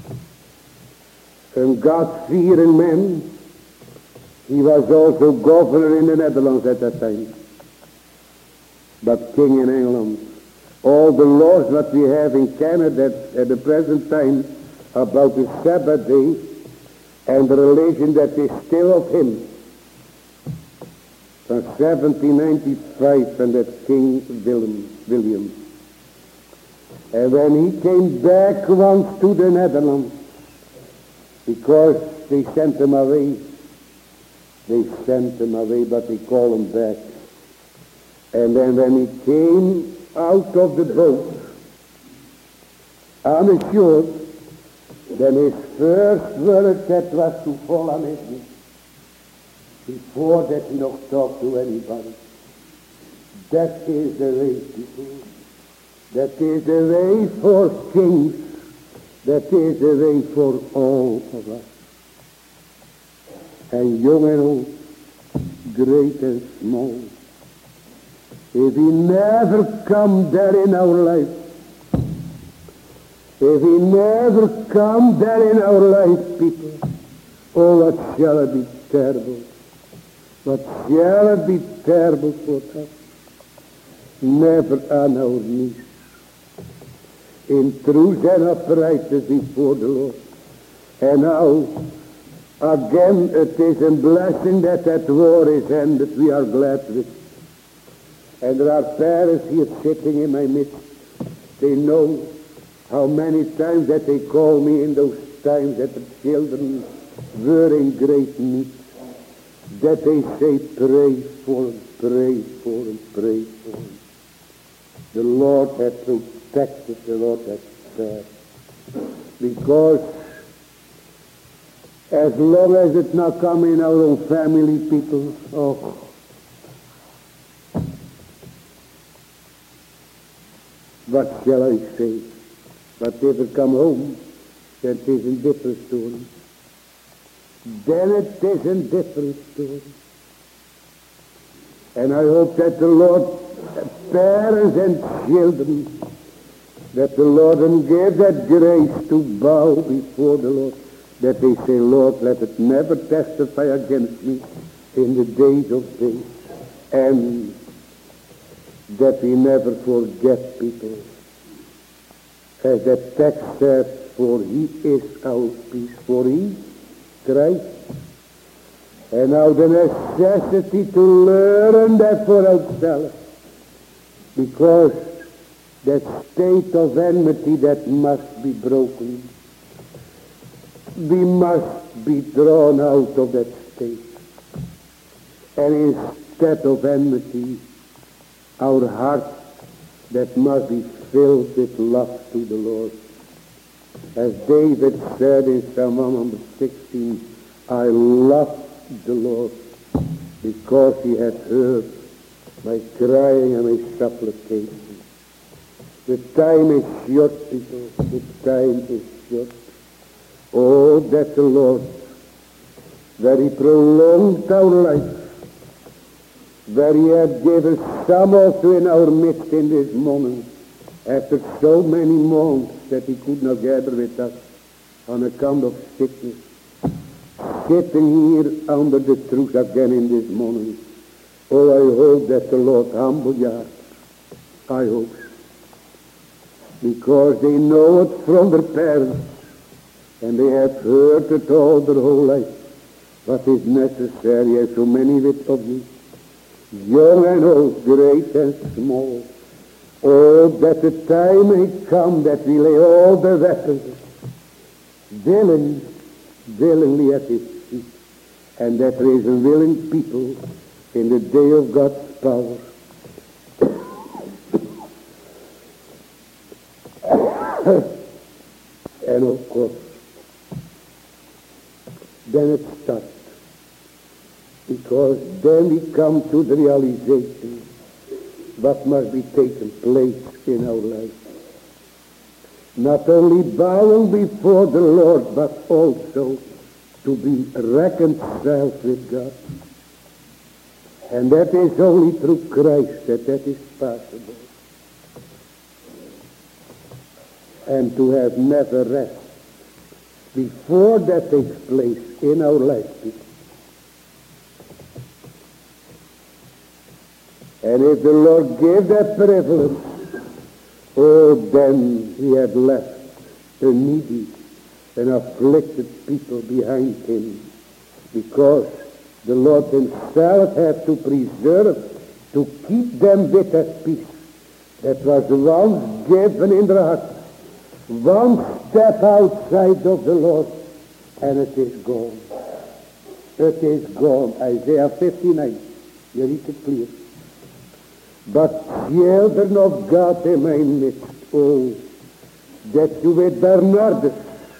a God-fearing man. He was also governor in the Netherlands at that time, but king in England. All the laws that we have in Canada at the present time about the Sabbath day and the religion that is still of him, from seventeen ninety-five, and that King William, William. And when he came back once to the Netherlands, because they sent him away, they sent him away, but they called him back. And then when he came out of the boat, on the shore, then his first word that was to fall on his knees, before that he not talk to anybody. That is the way, people. That is the way for kings. That is the way for all of us. And young and old, great and small. If we never come there in our life, if we never come there in our life, people, oh, what shall it be terrible. What shall it be terrible for us? Never on our knees, in truth and uprightness before the Lord. And now, again, it is a blessing that that war is ended. We are glad with. And there are parents here sitting in my midst. They know how many times that they call me in those times that the children were in great need. That they say, pray for them, pray for them, pray for them. The Lord has protected, the Lord has spared. Because as long as it's not come in our own family, people, oh, what shall I say? But if it come home, then it is a different story. Then it is a different story. And I hope that the Lord, parents and children, that the Lord will give that grace to bow before the Lord, that they say, Lord, let it never testify against me in the days of days. And that we never forget, people. As the text says, for he is our peace. For he, Christ. And now the necessity to learn that for ourselves. Because that state of enmity that must be broken. We must be drawn out of that state. And instead of enmity, our heart that must be filled with love to the Lord. As David said in Psalm one sixteen, I love the Lord because he had heard my crying and my supplication. The time is short, people. The time is short. Oh, that the Lord, that he prolonged our life, that he had given some also in our midst in this moment, after so many months that he could not gather with us on account of sickness. Sitting here under the truth again in this morning. Oh, I hope that the Lord humble your heart. I hope. Because they know it from their parents. And they have heard it all their whole life. What is necessary, as so many of you, young and old, great and small. Oh, that the time may come that we lay all the weapons willingly, willingly at his feet, and that there is a willing people in the day of God's power. And of course, then it starts, because then we come to the realization what must be taking place in our life. Not only bowing before the Lord, but also to be reconciled with God. And that is only through Christ that that is possible. And to have never rest before that takes place in our life. And if the Lord gave that privilege, oh, then he had left a needy and afflicted people behind him, because the Lord himself had to preserve, to keep them with that peace that was once given in their heart. One step outside of the Lord, and it is gone. It is gone. Isaiah fifty-nine. You read it clear. But children of God in my midst, oh, that you with Bernardus,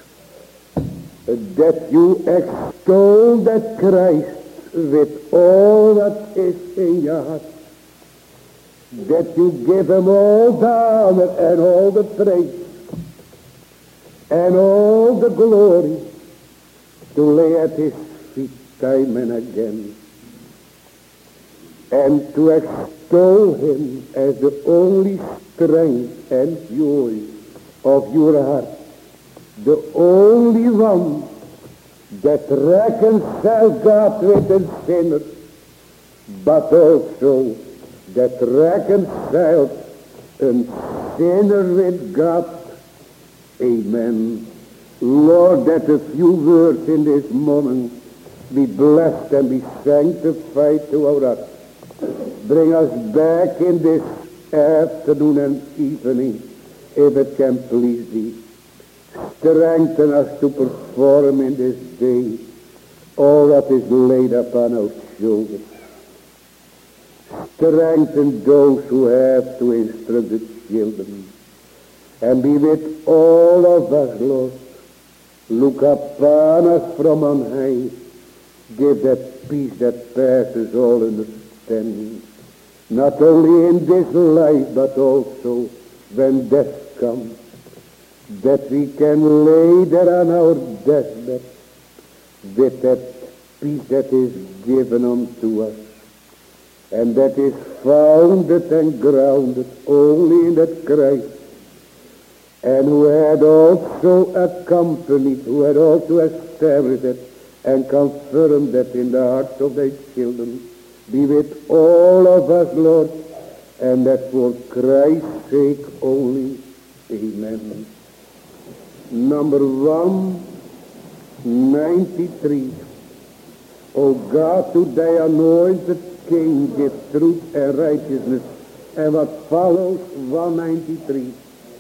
that you extol that Christ with all that is in your heart, that you give him all the honor and all the praise and all the glory to lay at his feet time and again, and to extol him as the only strength and joy of your heart, the only one that reconciles God with the sinner, but also that reconciles a sinner with God. Amen. Lord, that a few words in this moment be blessed and be sanctified to our heart. Bring us back in this afternoon and evening, if it can please thee. Strengthen us to perform in this day all that is laid upon our shoulders. Strengthen those who have to instruct the children. And be with all of us, Lord. Look upon us from on high. Give that peace that passes all understanding. Not only in this life, but also when death comes. That we can lay there on our deathbed with that peace that is given unto us. And that is founded and grounded only in that Christ. And who had also accompanied, who had also established it and confirmed that in the hearts of thy children. Be with all of us, Lord, And that for Christ's sake only. Amen. Number one ninety-three. O God, to thy anointed King give truth and righteousness. And what follows, one ninety-three.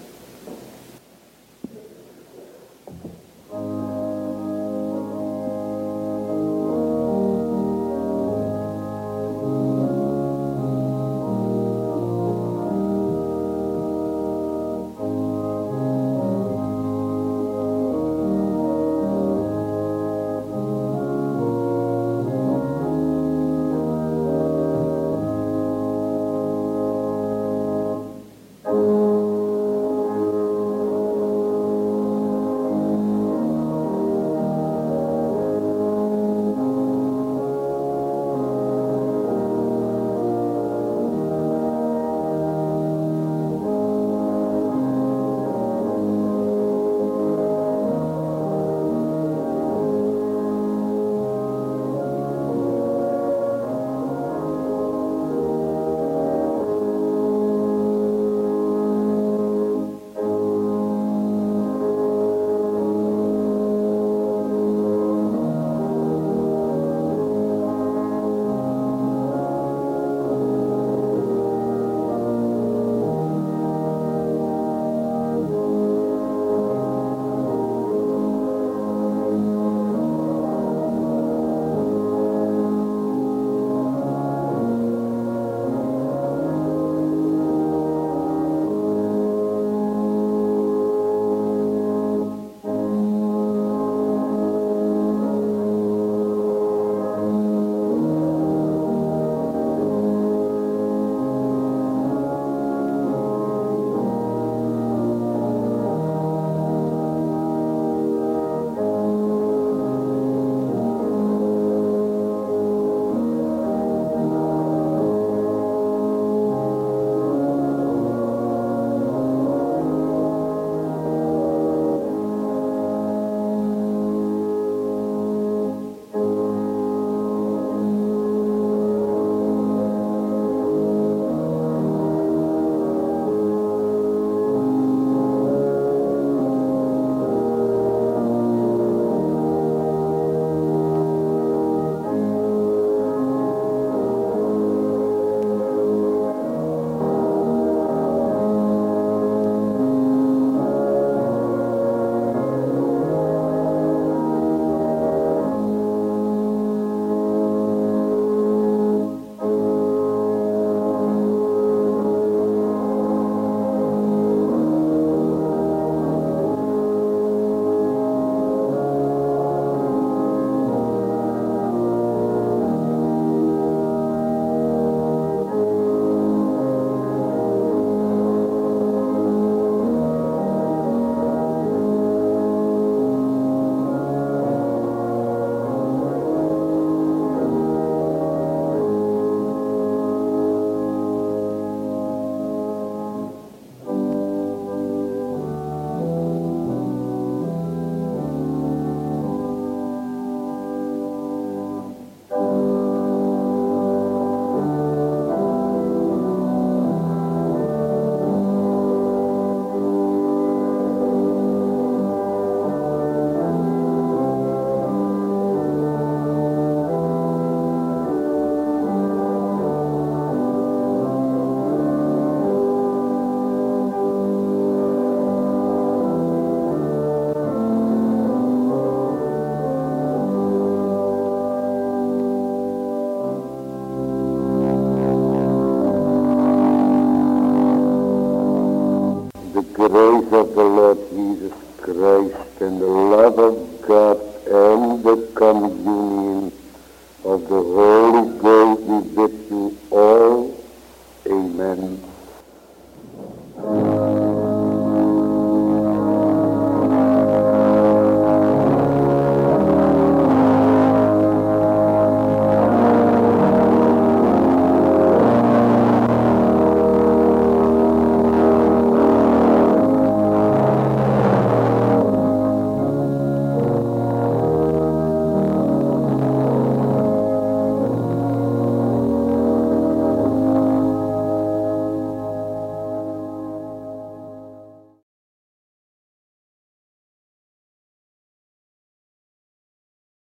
grace of the Lord Jesus Christ and the love of God and the communion of the Holy Ghost